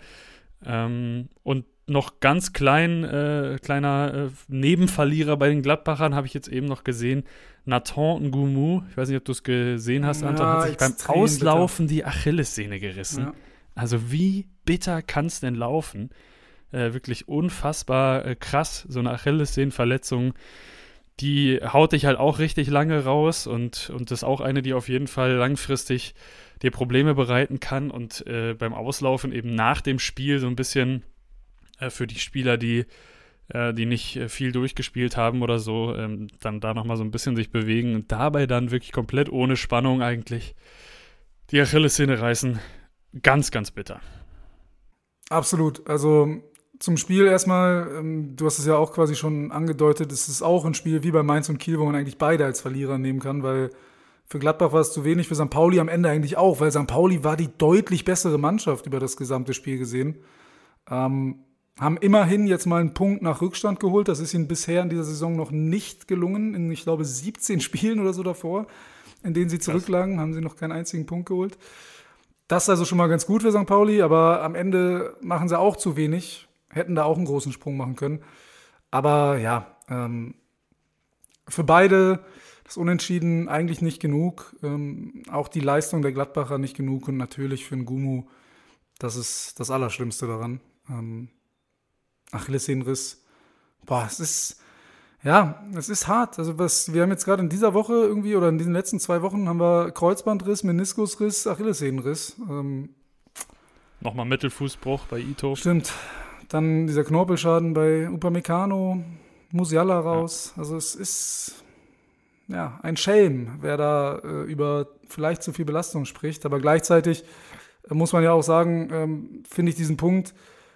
Und noch ganz kleiner Nebenverlierer bei den Gladbachern habe ich jetzt eben noch gesehen. Nathan N'Goumou, ich weiß nicht, ob du es gesehen hast, Anton, hat sich beim Auslaufen die Achillessehne gerissen. Ja. Also wie bitter kann es denn laufen? Wirklich unfassbar krass, so eine Achillessehnenverletzung. Die haut dich halt auch richtig lange raus und das ist auch eine, die auf jeden Fall langfristig dir Probleme bereiten kann und beim Auslaufen eben nach dem Spiel so ein bisschen für die Spieler, die nicht viel durchgespielt haben oder so, dann da nochmal so ein bisschen sich bewegen und dabei dann wirklich komplett ohne Spannung eigentlich die Achillessehne reißen. Ganz, ganz bitter. Absolut. Also zum Spiel erstmal, du hast es ja auch quasi schon angedeutet, es ist auch ein Spiel wie bei Mainz und Kiel, wo man eigentlich beide als Verlierer nehmen kann, weil für Gladbach war es zu wenig, für St. Pauli am Ende eigentlich auch, weil St. Pauli war die deutlich bessere Mannschaft über das gesamte Spiel gesehen. Haben immerhin jetzt mal einen Punkt nach Rückstand geholt. Das ist ihnen bisher in dieser Saison noch nicht gelungen. In, ich glaube, 17 Spielen oder so davor, in denen sie zurücklagen, haben sie noch keinen einzigen Punkt geholt. Das ist also schon mal ganz gut für St. Pauli, aber am Ende machen sie auch zu wenig. Hätten da auch einen großen Sprung machen können. Aber ja, für beide das Unentschieden eigentlich nicht genug. Auch die Leistung der Gladbacher nicht genug. Und natürlich für N'Goumou, das ist das Allerschlimmste daran. Achillessehnenriss. Es ist hart. Also wir haben jetzt gerade in dieser Woche irgendwie oder in diesen letzten 2 Wochen haben wir Kreuzbandriss, Meniskusriss, Achillessehnenriss. Nochmal Mittelfußbruch bei Ito. Stimmt. Dann dieser Knorpelschaden bei Upamecano, Musiala raus. Ja. Also es ist ein Schelm, wer da über vielleicht zu viel Belastung spricht. Aber gleichzeitig muss man ja auch sagen, finde ich diesen Punkt,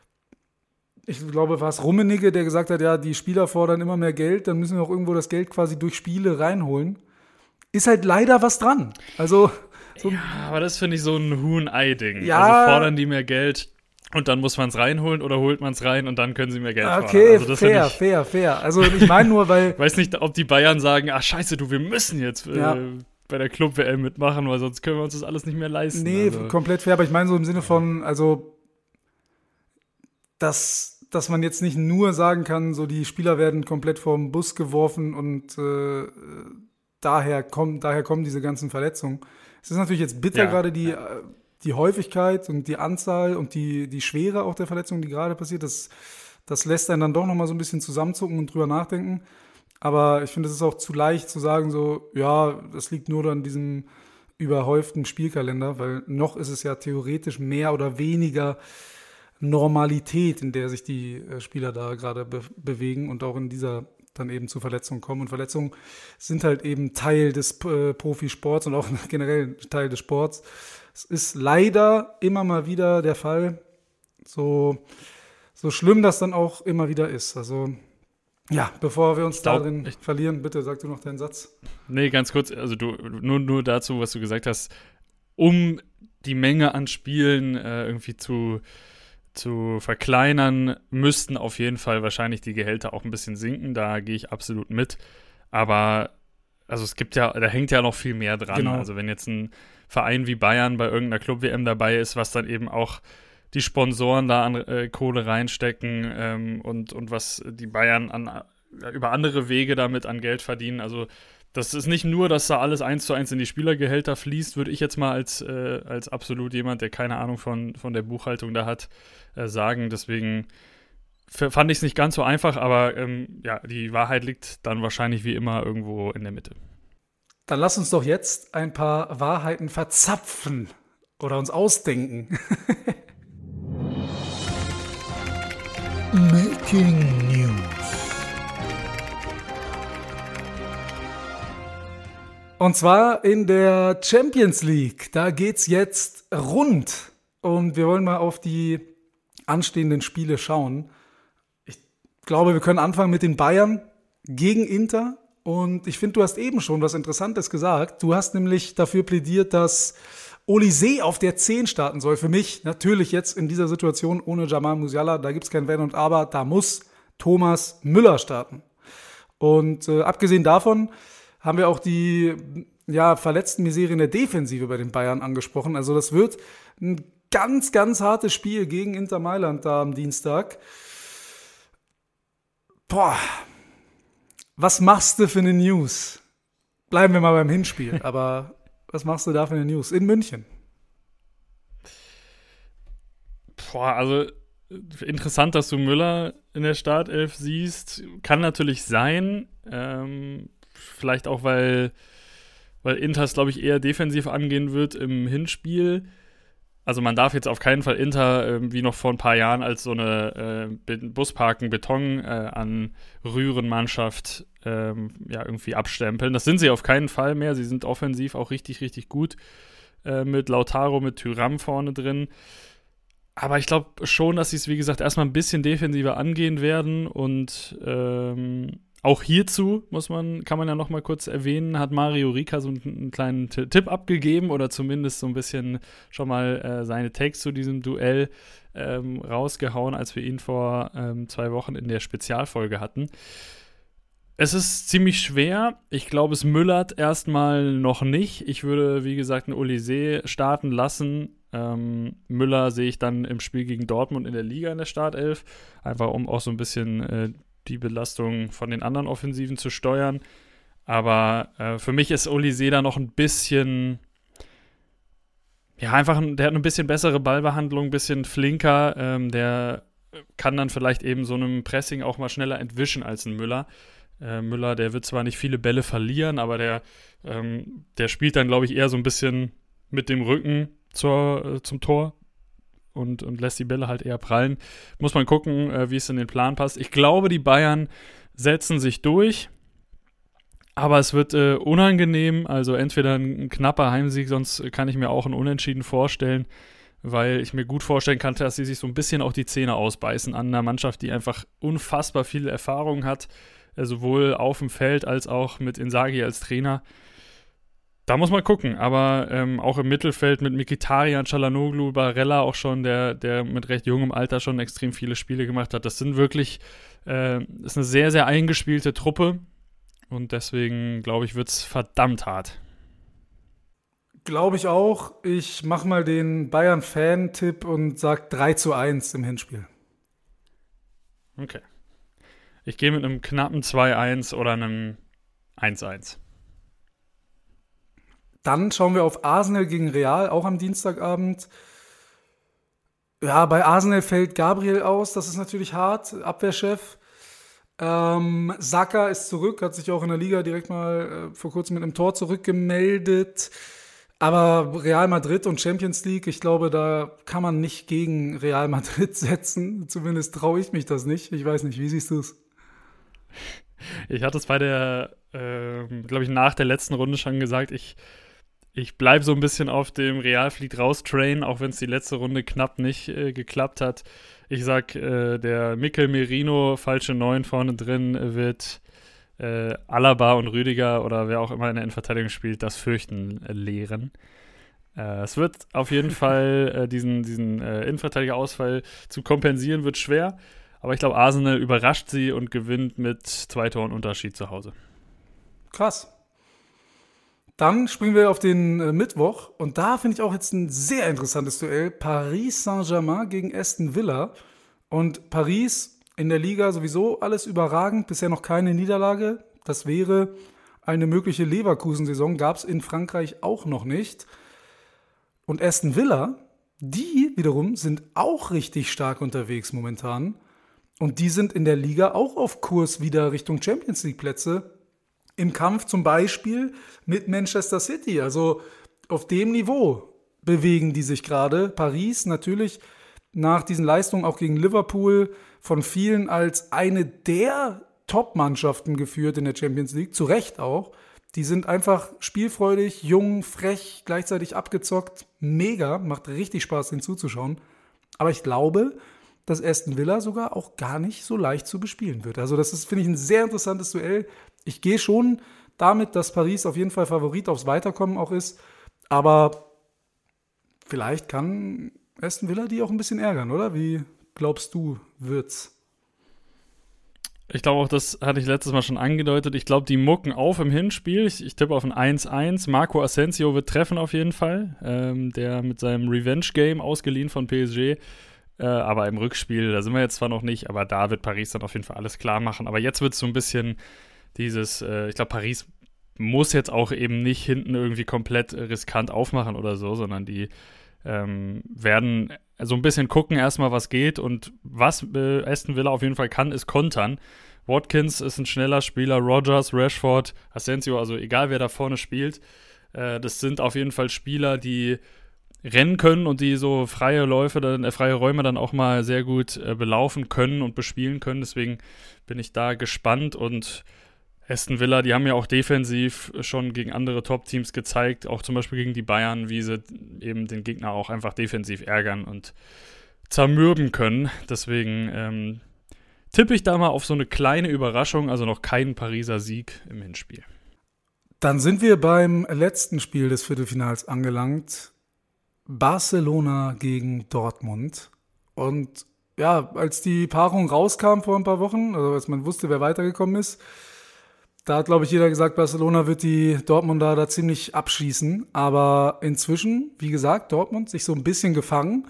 ich glaube, war es Rummenigge, der gesagt hat, ja, die Spieler fordern immer mehr Geld, dann müssen wir auch irgendwo das Geld quasi durch Spiele reinholen. Ist halt leider was dran. Also ja, aber das finde ich so ein Huhn-Ei-Ding. Ja. Also fordern die mehr Geld und dann muss man es reinholen oder holt man es rein und dann können sie mehr Geld fordern. Okay, also das fair. Also ich meine nur, weil ich weiß nicht, ob die Bayern sagen, scheiße, wir müssen jetzt bei der Club-WM mitmachen, weil sonst können wir uns das alles nicht mehr leisten. Nee, also komplett fair, aber ich meine so im Sinne von, also dass man jetzt nicht nur sagen kann, so die Spieler werden komplett vom Bus geworfen und daher kommen diese ganzen Verletzungen. Es ist natürlich jetzt bitter, gerade die Häufigkeit und die Anzahl und die Schwere auch der Verletzungen, die gerade passiert. Das lässt einen dann doch nochmal so ein bisschen zusammenzucken und drüber nachdenken. Aber ich finde, es ist auch zu leicht zu sagen, so, ja, das liegt nur an diesem überhäuften Spielkalender, weil noch ist es ja theoretisch mehr oder weniger Normalität, in der sich die Spieler da gerade bewegen und auch in dieser dann eben zu Verletzungen kommen. Und Verletzungen sind halt eben Teil des Profisports und auch generell Teil des Sports. Es ist leider immer mal wieder der Fall, so schlimm das dann auch immer wieder ist. Also ja, bevor wir uns darin verlieren, bitte sag du noch deinen Satz. Nee, ganz kurz, also du nur dazu, was du gesagt hast, um die Menge an Spielen irgendwie zu verkleinern, müssten auf jeden Fall wahrscheinlich die Gehälter auch ein bisschen sinken. Da gehe ich absolut mit. Aber also es gibt da hängt ja noch viel mehr dran. Genau. Also wenn jetzt ein Verein wie Bayern bei irgendeiner Club-WM dabei ist, was dann eben auch die Sponsoren da an Kohle reinstecken und was die Bayern über andere Wege damit an Geld verdienen. Also das ist nicht nur, dass da alles 1:1 in die Spielergehälter fließt, würde ich jetzt mal als absolut jemand, der keine Ahnung von der Buchhaltung da hat, sagen. Deswegen fand ich es nicht ganz so einfach, aber die Wahrheit liegt dann wahrscheinlich wie immer irgendwo in der Mitte. Dann lass uns doch jetzt ein paar Wahrheiten verzapfen oder uns ausdenken. Making News. Und zwar in der Champions League. Da geht's jetzt rund. Und wir wollen mal auf die anstehenden Spiele schauen. Ich glaube, wir können anfangen mit den Bayern gegen Inter. Und ich finde, du hast eben schon was Interessantes gesagt. Du hast nämlich dafür plädiert, dass Olise auf der 10 starten soll. Für mich natürlich jetzt in dieser Situation ohne Jamal Musiala, da gibt es kein Wenn und Aber, da muss Thomas Müller starten. Und abgesehen davon haben wir auch die verletzten Miserien der Defensive bei den Bayern angesprochen. Also das wird ein ganz, ganz hartes Spiel gegen Inter Mailand da am Dienstag. Boah, was machst du für eine News? Bleiben wir mal beim Hinspiel, aber was machst du da für eine News? In München. Boah, also interessant, dass du Müller in der Startelf siehst. Kann natürlich sein. Vielleicht auch, weil Inter es, glaube ich, eher defensiv angehen wird im Hinspiel. Also man darf jetzt auf keinen Fall Inter wie noch vor ein paar Jahren als so eine Busparken-Beton-Anrühren-Mannschaft irgendwie abstempeln. Das sind sie auf keinen Fall mehr. Sie sind offensiv auch richtig, richtig gut mit Lautaro, mit Thuram vorne drin. Aber ich glaube schon, dass sie es, wie gesagt, erstmal ein bisschen defensiver angehen werden. Und auch hierzu kann man ja noch mal kurz erwähnen, hat Mario Rica so einen kleinen Tipp abgegeben oder zumindest so ein bisschen schon mal seine Takes zu diesem Duell rausgehauen, als wir ihn vor 2 Wochen in der Spezialfolge hatten. Es ist ziemlich schwer. Ich glaube, es müllert erstmal noch nicht. Ich würde, wie gesagt, einen Olise starten lassen. Müller sehe ich dann im Spiel gegen Dortmund in der Liga in der Startelf. Einfach um auch so ein bisschen die Belastung von den anderen Offensiven zu steuern. Aber für mich ist Olise da noch ein bisschen, der hat ein bisschen bessere Ballbehandlung, ein bisschen flinker. Der kann dann vielleicht eben so einem Pressing auch mal schneller entwischen als ein Müller. Müller, der wird zwar nicht viele Bälle verlieren, aber der spielt dann, glaube ich, eher so ein bisschen mit dem Rücken zum Tor und lässt die Bälle halt eher prallen. Muss man gucken, wie es in den Plan passt. Ich glaube, die Bayern setzen sich durch, aber es wird unangenehm. Also entweder ein knapper Heimsieg, sonst kann ich mir auch ein Unentschieden vorstellen, weil ich mir gut vorstellen kann, dass sie sich so ein bisschen auch die Zähne ausbeißen an einer Mannschaft, die einfach unfassbar viel Erfahrung hat, sowohl auf dem Feld als auch mit Inzaghi als Trainer. Da muss man gucken, aber auch im Mittelfeld mit Mkhitaryan, Çalhanoğlu, Barella auch schon, der mit recht jungem Alter schon extrem viele Spiele gemacht hat. Das sind wirklich, ist eine sehr, sehr eingespielte Truppe und deswegen, glaube ich, wird es verdammt hart. Glaube ich auch. Ich mache mal den Bayern-Fan-Tipp und sage 3:1 im Hinspiel. Okay. Ich gehe mit einem knappen 2:1 oder einem 1:1. Dann schauen wir auf Arsenal gegen Real, auch am Dienstagabend. Ja, bei Arsenal fällt Gabriel aus, das ist natürlich hart, Abwehrchef. Saka ist zurück, hat sich auch in der Liga direkt mal vor kurzem mit einem Tor zurückgemeldet. Aber Real Madrid und Champions League, ich glaube, da kann man nicht gegen Real Madrid setzen. Zumindest traue ich mich das nicht. Ich weiß nicht, wie siehst du es? Ich hatte es bei der, glaube ich, nach der letzten Runde schon gesagt, ich bleibe so ein bisschen auf dem Real fliegt raus Train, auch wenn es die letzte Runde knapp nicht geklappt hat. Ich sag, der Mikel Merino, falsche 9 vorne drin, wird Alaba und Rüdiger oder wer auch immer in der Innenverteidigung spielt, das Fürchten lehren. Es wird auf jeden Fall diesen Innenverteidiger-Ausfall zu kompensieren, wird schwer. Aber ich glaube, Arsenal überrascht sie und gewinnt mit 2 Toren Unterschied zu Hause. Krass. Dann springen wir auf den Mittwoch. Und da finde ich auch jetzt ein sehr interessantes Duell. Paris Saint-Germain gegen Aston Villa. Und Paris in der Liga sowieso alles überragend. Bisher noch keine Niederlage. Das wäre eine mögliche Leverkusen-Saison. Gab es in Frankreich auch noch nicht. Und Aston Villa, die wiederum sind auch richtig stark unterwegs momentan. Und die sind in der Liga auch auf Kurs wieder Richtung Champions League Plätze. Im Kampf zum Beispiel mit Manchester City. Also auf dem Niveau bewegen die sich gerade. Paris natürlich nach diesen Leistungen auch gegen Liverpool von vielen als eine der Top-Mannschaften geführt in der Champions League. Zu Recht auch. Die sind einfach spielfreudig, jung, frech, gleichzeitig abgezockt. Mega, macht richtig Spaß, denen zuzuschauen. Aber ich glaube, dass Aston Villa sogar auch gar nicht so leicht zu bespielen wird. Also das ist, finde ich, ein sehr interessantes Duell. Ich gehe schon damit, dass Paris auf jeden Fall Favorit aufs Weiterkommen auch ist. Aber vielleicht kann Aston Villa die auch ein bisschen ärgern, oder? Wie glaubst du, wird's? Ich glaube auch, das hatte ich letztes Mal schon angedeutet. Ich glaube, die mucken auf im Hinspiel. Ich tippe auf ein 1-1. Marco Asensio wird treffen auf jeden Fall. Der mit seinem Revenge-Game ausgeliehen von PSG. Aber im Rückspiel, da sind wir jetzt zwar noch nicht, aber da wird Paris dann auf jeden Fall alles klar machen. Aber jetzt wird es so ein bisschen dieses, ich glaube, Paris muss jetzt auch eben nicht hinten irgendwie komplett riskant aufmachen oder so, sondern die werden so ein bisschen gucken erstmal, was geht und was Aston Villa auf jeden Fall kann, ist kontern. Watkins ist ein schneller Spieler, Rodgers, Rashford, Asensio, also egal wer da vorne spielt, das sind auf jeden Fall Spieler, die rennen können und die so freie Räume dann auch mal sehr gut belaufen können und bespielen können. Deswegen bin ich da gespannt und Aston Villa, die haben ja auch defensiv schon gegen andere Top-Teams gezeigt, auch zum Beispiel gegen die Bayern, wie sie eben den Gegner auch einfach defensiv ärgern und zermürben können. Deswegen tippe ich da mal auf so eine kleine Überraschung, also noch keinen Pariser Sieg im Hinspiel. Dann sind wir beim letzten Spiel des Viertelfinals angelangt. Barcelona gegen Dortmund. Und ja, als die Paarung rauskam vor ein paar Wochen, also als man wusste, wer weitergekommen ist, da hat, glaube ich, jeder gesagt, Barcelona wird die Dortmunder da ziemlich abschießen. Aber inzwischen, wie gesagt, Dortmund sich so ein bisschen gefangen.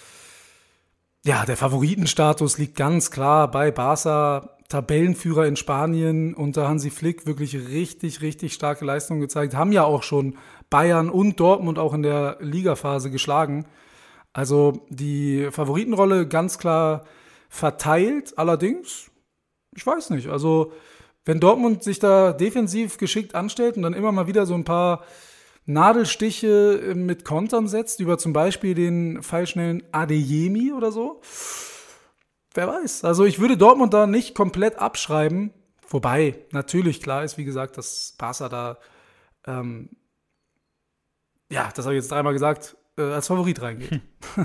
Ja, der Favoritenstatus liegt ganz klar bei Barca, Tabellenführer in Spanien, unter Hansi Flick wirklich richtig, richtig starke Leistungen gezeigt. Haben ja auch schon Bayern und Dortmund auch in der Ligaphase geschlagen. Also die Favoritenrolle ganz klar verteilt. Allerdings, ich weiß nicht, also wenn Dortmund sich da defensiv geschickt anstellt und dann immer mal wieder so ein paar Nadelstiche mit Kontern setzt, über zum Beispiel den pfeilschnellen Adeyemi oder so, wer weiß. Also ich würde Dortmund da nicht komplett abschreiben, wobei natürlich klar ist, wie gesagt, dass Barca da, das habe ich jetzt dreimal gesagt, als Favorit reingeht.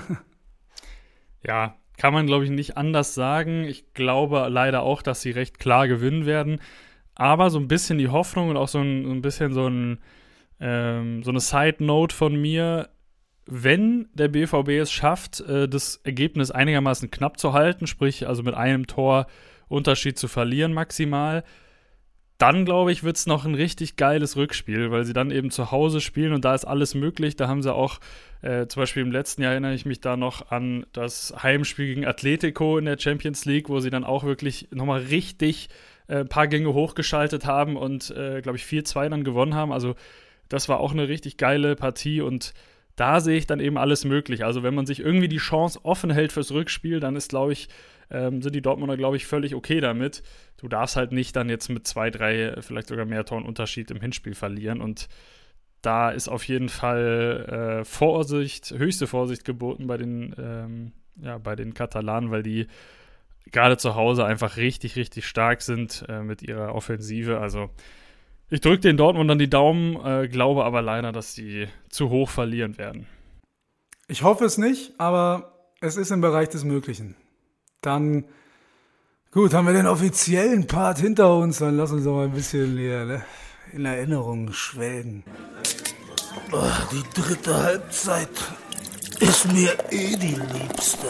Ja, kann man, glaube ich, nicht anders sagen. Ich glaube leider auch, dass sie recht klar gewinnen werden. Aber so ein bisschen die Hoffnung und auch so ein bisschen so eine Side-Note von mir, wenn der BVB es schafft, das Ergebnis einigermaßen knapp zu halten, sprich also mit einem Tor Unterschied zu verlieren maximal, dann, glaube ich, wird es noch ein richtig geiles Rückspiel, weil sie dann eben zu Hause spielen und da ist alles möglich. Da haben sie auch, zum Beispiel im letzten Jahr erinnere ich mich da noch an das Heimspiel gegen Atletico in der Champions League, wo sie dann auch wirklich nochmal richtig ein paar Gänge hochgeschaltet haben und, glaube ich, 4-2 dann gewonnen haben. Also das war auch eine richtig geile Partie und da sehe ich dann eben alles möglich. Also wenn man sich irgendwie die Chance offen hält fürs Rückspiel, dann ist, glaube ich, sind die Dortmunder, glaube ich, völlig okay damit. Du darfst halt nicht dann jetzt mit 2, 3, vielleicht sogar mehr Toren Unterschied im Hinspiel verlieren. Und da ist auf jeden Fall höchste Vorsicht geboten bei den Katalanen, weil die gerade zu Hause einfach richtig, richtig stark sind mit ihrer Offensive. Also ich drücke den Dortmundern die Daumen, glaube aber leider, dass sie zu hoch verlieren werden. Ich hoffe es nicht, aber es ist im Bereich des Möglichen. Dann, gut, haben wir den offiziellen Part hinter uns, dann lass uns doch mal ein bisschen in Erinnerung schwelgen. Die dritte Halbzeit ist mir die liebste.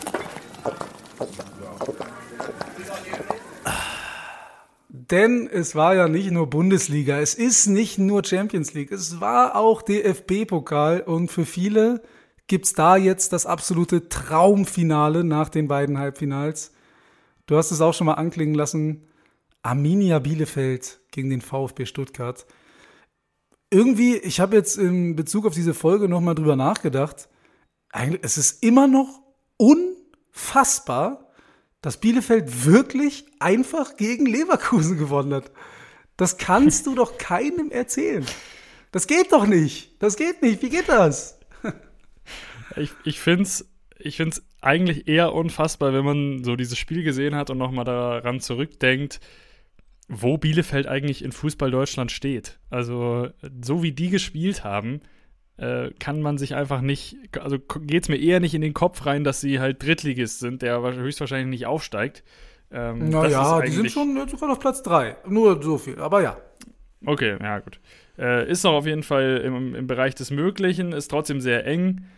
Denn es war ja nicht nur Bundesliga, es ist nicht nur Champions League, es war auch DFB-Pokal und für viele gibt's da jetzt das absolute Traumfinale nach den beiden Halbfinals. Du hast es auch schon mal anklingen lassen, Arminia Bielefeld gegen den VfB Stuttgart. Irgendwie, ich habe jetzt in Bezug auf diese Folge nochmal drüber nachgedacht, eigentlich, es ist immer noch unfassbar, dass Bielefeld wirklich einfach gegen Leverkusen gewonnen hat. Das kannst du doch keinem erzählen. Das geht doch nicht. Das geht nicht. Wie geht das? Ich find's eigentlich eher unfassbar, wenn man so dieses Spiel gesehen hat und nochmal daran zurückdenkt, wo Bielefeld eigentlich in Fußball Deutschland steht. Also so wie die gespielt haben, kann man sich einfach nicht, also geht's mir eher nicht in den Kopf rein, dass sie halt Drittligist sind, der höchstwahrscheinlich nicht aufsteigt. Naja, die sind schon sogar auf Platz 3. Nur so viel, aber ja. Okay, ja gut. Ist noch auf jeden Fall im Bereich des Möglichen, ist trotzdem sehr eng.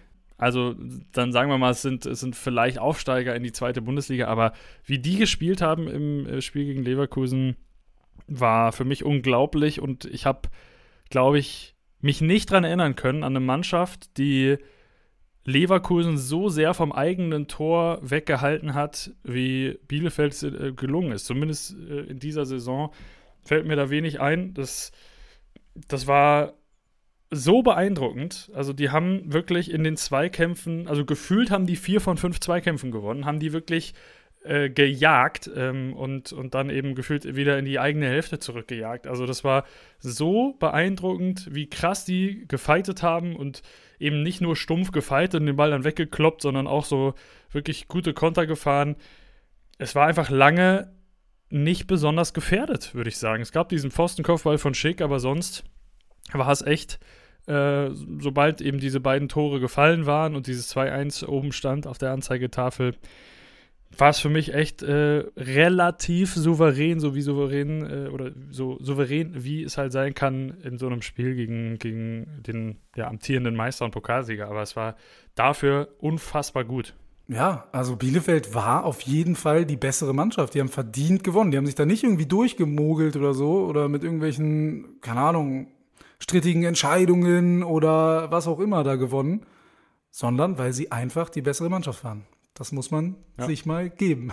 Also dann sagen wir mal, es sind vielleicht Aufsteiger in die zweite Bundesliga, aber wie die gespielt haben im Spiel gegen Leverkusen, war für mich unglaublich und ich habe, glaube ich, mich nicht dran erinnern können an eine Mannschaft, die Leverkusen so sehr vom eigenen Tor weggehalten hat, wie Bielefeld gelungen ist. Zumindest in dieser Saison fällt mir da wenig ein. Das war so beeindruckend. Also die haben wirklich in den Zweikämpfen, also gefühlt haben die 4 von 5 Zweikämpfen gewonnen, haben die wirklich gejagt und dann eben gefühlt wieder in die eigene Hälfte zurückgejagt. Also das war so beeindruckend, wie krass die gefightet haben und eben nicht nur stumpf gefightet und den Ball dann weggekloppt, sondern auch so wirklich gute Konter gefahren. Es war einfach lange nicht besonders gefährdet, würde ich sagen. Es gab diesen Pfostenkopfball von Schick, aber sonst war es echt, sobald eben diese beiden Tore gefallen waren und dieses 2-1 oben stand auf der Anzeigetafel, war es für mich echt relativ souverän, so souverän, wie es halt sein kann in so einem Spiel gegen den amtierenden Meister und Pokalsieger. Aber es war dafür unfassbar gut. Ja, also Bielefeld war auf jeden Fall die bessere Mannschaft. Die haben verdient gewonnen. Die haben sich da nicht irgendwie durchgemogelt oder so oder mit irgendwelchen, keine Ahnung, strittigen Entscheidungen oder was auch immer da gewonnen, sondern weil sie einfach die bessere Mannschaft waren. Das muss man sich mal geben.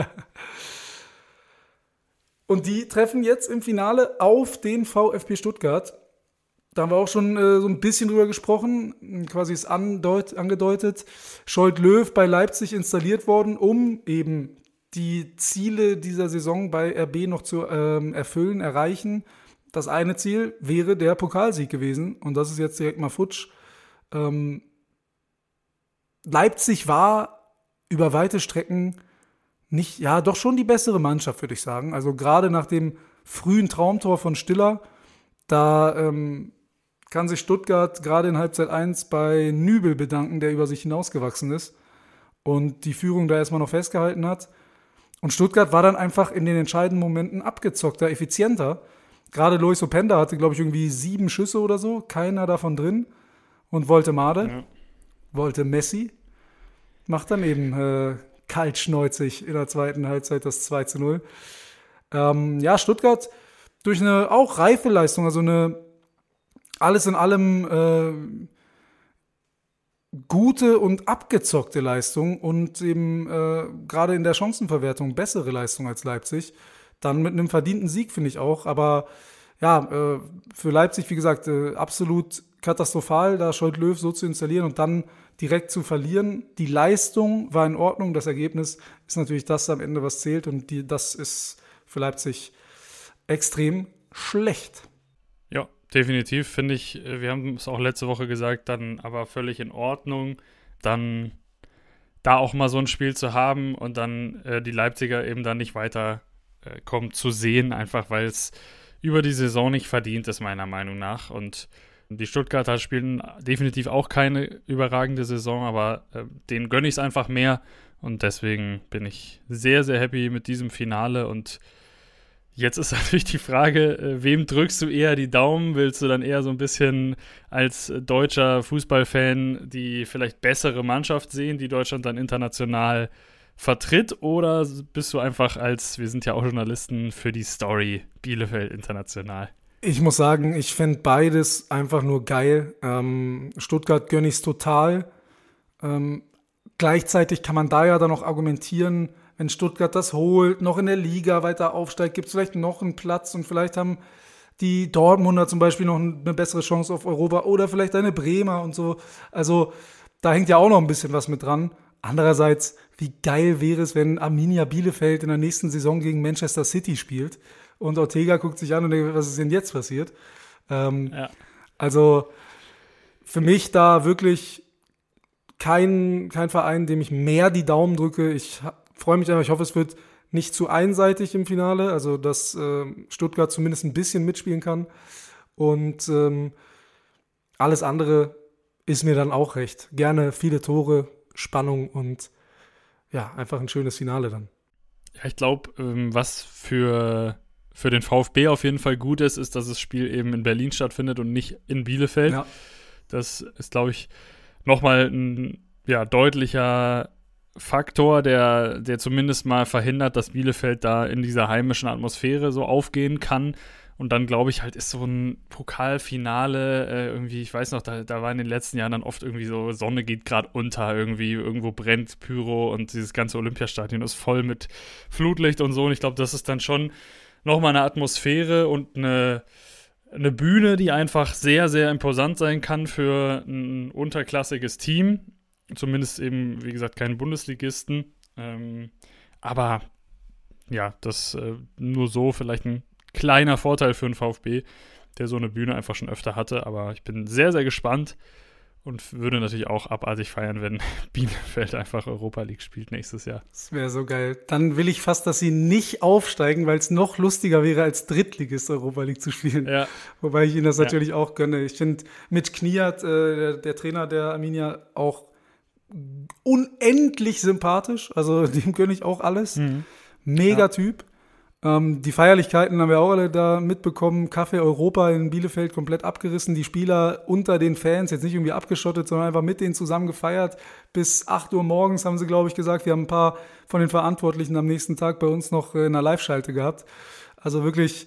Und die treffen jetzt im Finale auf den VfB Stuttgart. Da haben wir auch schon so ein bisschen drüber gesprochen. Quasi ist angedeutet. Scholt-Löw bei Leipzig installiert worden, um eben die Ziele dieser Saison bei RB noch zu erreichen. Das eine Ziel wäre der Pokalsieg gewesen. Und das ist jetzt direkt mal futsch. Leipzig war über weite Strecken nicht, ja, doch schon die bessere Mannschaft, würde ich sagen. Also gerade nach dem frühen Traumtor von Stiller, da kann sich Stuttgart gerade in Halbzeit 1 bei Nübel bedanken, der über sich hinausgewachsen ist und die Führung da erstmal noch festgehalten hat. Und Stuttgart war dann einfach in den entscheidenden Momenten abgezockter, effizienter. Gerade Lois Openda hatte, glaube ich, irgendwie 7 Schüsse oder so, keiner davon drin. Und Woltemade, wollte Messi, macht dann eben kaltschneuzig in der zweiten Halbzeit das 2-0. Stuttgart durch eine auch reife Leistung, also eine alles in allem gute und abgezockte Leistung und eben gerade in der Chancenverwertung bessere Leistung als Leipzig. Dann mit einem verdienten Sieg, finde ich auch. Aber ja, für Leipzig, wie gesagt, absolut katastrophal, da Scholt-Löw so zu installieren und dann direkt zu verlieren. Die Leistung war in Ordnung, das Ergebnis ist natürlich das am Ende, was zählt und das ist für Leipzig extrem schlecht. Ja, definitiv finde ich, wir haben es auch letzte Woche gesagt, dann aber völlig in Ordnung, dann da auch mal so ein Spiel zu haben und dann die Leipziger eben dann nicht weiter kommen zu sehen, einfach weil es über die Saison nicht verdient ist, meiner Meinung nach. Und die Stuttgarter spielen definitiv auch keine überragende Saison, aber denen gönne ich es einfach mehr und deswegen bin ich sehr, sehr happy mit diesem Finale und jetzt ist natürlich die Frage, wem drückst du eher die Daumen? Willst du dann eher so ein bisschen als deutscher Fußballfan die vielleicht bessere Mannschaft sehen, die Deutschland dann international vertritt? Oder bist du einfach wir sind ja auch Journalisten, für die Story Bielefeld international? Ich muss sagen, ich fände beides einfach nur geil. Stuttgart gönne ich es total. Gleichzeitig kann man da ja dann noch argumentieren, wenn Stuttgart das holt, noch in der Liga weiter aufsteigt, gibt es vielleicht noch einen Platz und vielleicht haben die Dortmunder zum Beispiel noch eine bessere Chance auf Europa oder vielleicht eine Bremer und so. Also da hängt ja auch noch ein bisschen was mit dran. Andererseits, wie geil wäre es, wenn Arminia Bielefeld in der nächsten Saison gegen Manchester City spielt und Ortega guckt sich an und denkt, was ist denn jetzt passiert? Also für mich da wirklich kein Verein, dem ich mehr die Daumen drücke. Ich freue mich einfach, ich hoffe, es wird nicht zu einseitig im Finale, also dass Stuttgart zumindest ein bisschen mitspielen kann. Und alles andere ist mir dann auch recht. Gerne viele Tore, Spannung und ja, einfach ein schönes Finale dann. Ja, ich glaube, was für den VfB auf jeden Fall gut ist, dass das Spiel eben in Berlin stattfindet und nicht in Bielefeld. Ja. Das ist, glaube ich, nochmal ein deutlicher Faktor, der zumindest mal verhindert, dass Bielefeld da in dieser heimischen Atmosphäre so aufgehen kann. Und dann, glaube ich, halt ist so ein Pokalfinale irgendwie, ich weiß noch, da war in den letzten Jahren dann oft irgendwie so, Sonne geht gerade unter, irgendwie irgendwo brennt Pyro und dieses ganze Olympiastadion ist voll mit Flutlicht und so. Und ich glaube, das ist dann schon nochmal eine Atmosphäre und eine Bühne, die einfach sehr, sehr imposant sein kann für ein unterklassiges Team. Zumindest eben, wie gesagt, keinen Bundesligisten. Aber ja, das nur so vielleicht ein kleiner Vorteil für den VfB, der so eine Bühne einfach schon öfter hatte. Aber ich bin sehr, sehr gespannt und würde natürlich auch abartig feiern, wenn Bielefeld einfach Europa League spielt nächstes Jahr. Das wäre so geil. Dann will ich fast, dass sie nicht aufsteigen, weil es noch lustiger wäre, als Drittligist Europa League zu spielen. Ja. Wobei ich ihnen das natürlich auch gönne. Ich finde, Mitch Kniat, der Trainer der Arminia, auch unendlich sympathisch. Also dem gönne ich auch alles. Mega Typ. Die Feierlichkeiten haben wir auch alle da mitbekommen. Café Europa in Bielefeld komplett abgerissen. Die Spieler unter den Fans, jetzt nicht irgendwie abgeschottet, sondern einfach mit denen zusammen gefeiert. Bis 8 Uhr morgens haben sie, glaube ich, gesagt. Wir haben ein paar von den Verantwortlichen am nächsten Tag bei uns noch in einer Live-Schalte gehabt. Also wirklich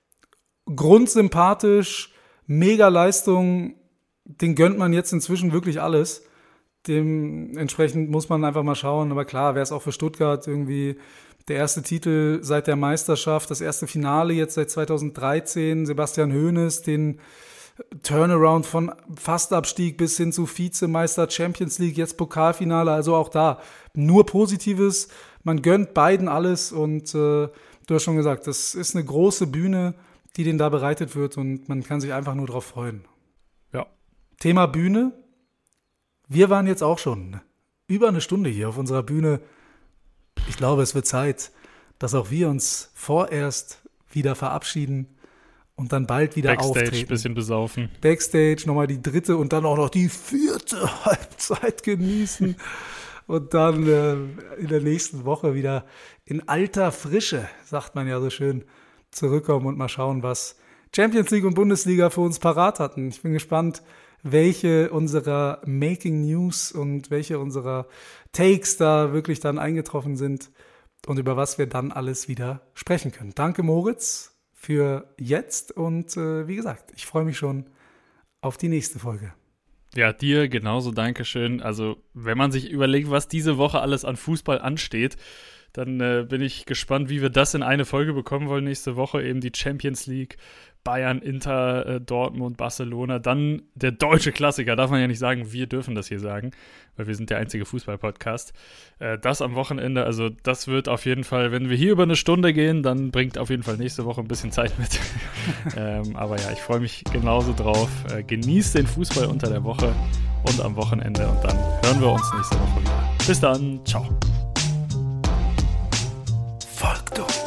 grundsympathisch, mega Leistung. Den gönnt man jetzt inzwischen wirklich alles. Dementsprechend muss man einfach mal schauen. Aber klar, wäre es auch für Stuttgart irgendwie der erste Titel seit der Meisterschaft, das erste Finale jetzt seit 2013. Sebastian Hoeneß, den Turnaround von Fastabstieg bis hin zu Vizemeister, Champions League, jetzt Pokalfinale. Also auch da nur Positives. Man gönnt beiden alles und du hast schon gesagt, das ist eine große Bühne, die denen da bereitet wird und man kann sich einfach nur drauf freuen. Ja. Thema Bühne. Wir waren jetzt auch schon über eine Stunde hier auf unserer Bühne. Ich glaube, es wird Zeit, dass auch wir uns vorerst wieder verabschieden und dann bald wieder auftreten. Backstage, bisschen besaufen. Backstage, nochmal die 3. und dann auch noch die 4. Halbzeit genießen und dann in der nächsten Woche wieder in alter Frische, sagt man ja so schön, zurückkommen und mal schauen, was Champions League und Bundesliga für uns parat hatten. Ich bin gespannt, welche unserer Making News und welche unserer Takes da wirklich dann eingetroffen sind und über was wir dann alles wieder sprechen können. Danke, Moritz, für jetzt und wie gesagt, ich freue mich schon auf die nächste Folge. Ja, dir genauso, Dankeschön. Also, wenn man sich überlegt, was diese Woche alles an Fußball ansteht, dann bin ich gespannt, wie wir das in eine Folge bekommen wollen nächste Woche. Eben die Champions League, Bayern, Inter, Dortmund, Barcelona. Dann der deutsche Klassiker, darf man ja nicht sagen, wir dürfen das hier sagen, weil wir sind der einzige Fußball-Podcast. Das am Wochenende, also das wird auf jeden Fall, wenn wir hier über eine Stunde gehen, dann bringt auf jeden Fall nächste Woche ein bisschen Zeit mit. Aber ja, ich freue mich genauso drauf. Genießt den Fußball unter der Woche und am Wochenende und dann hören wir uns nächste Woche wieder. Bis dann, ciao. Folgt uns.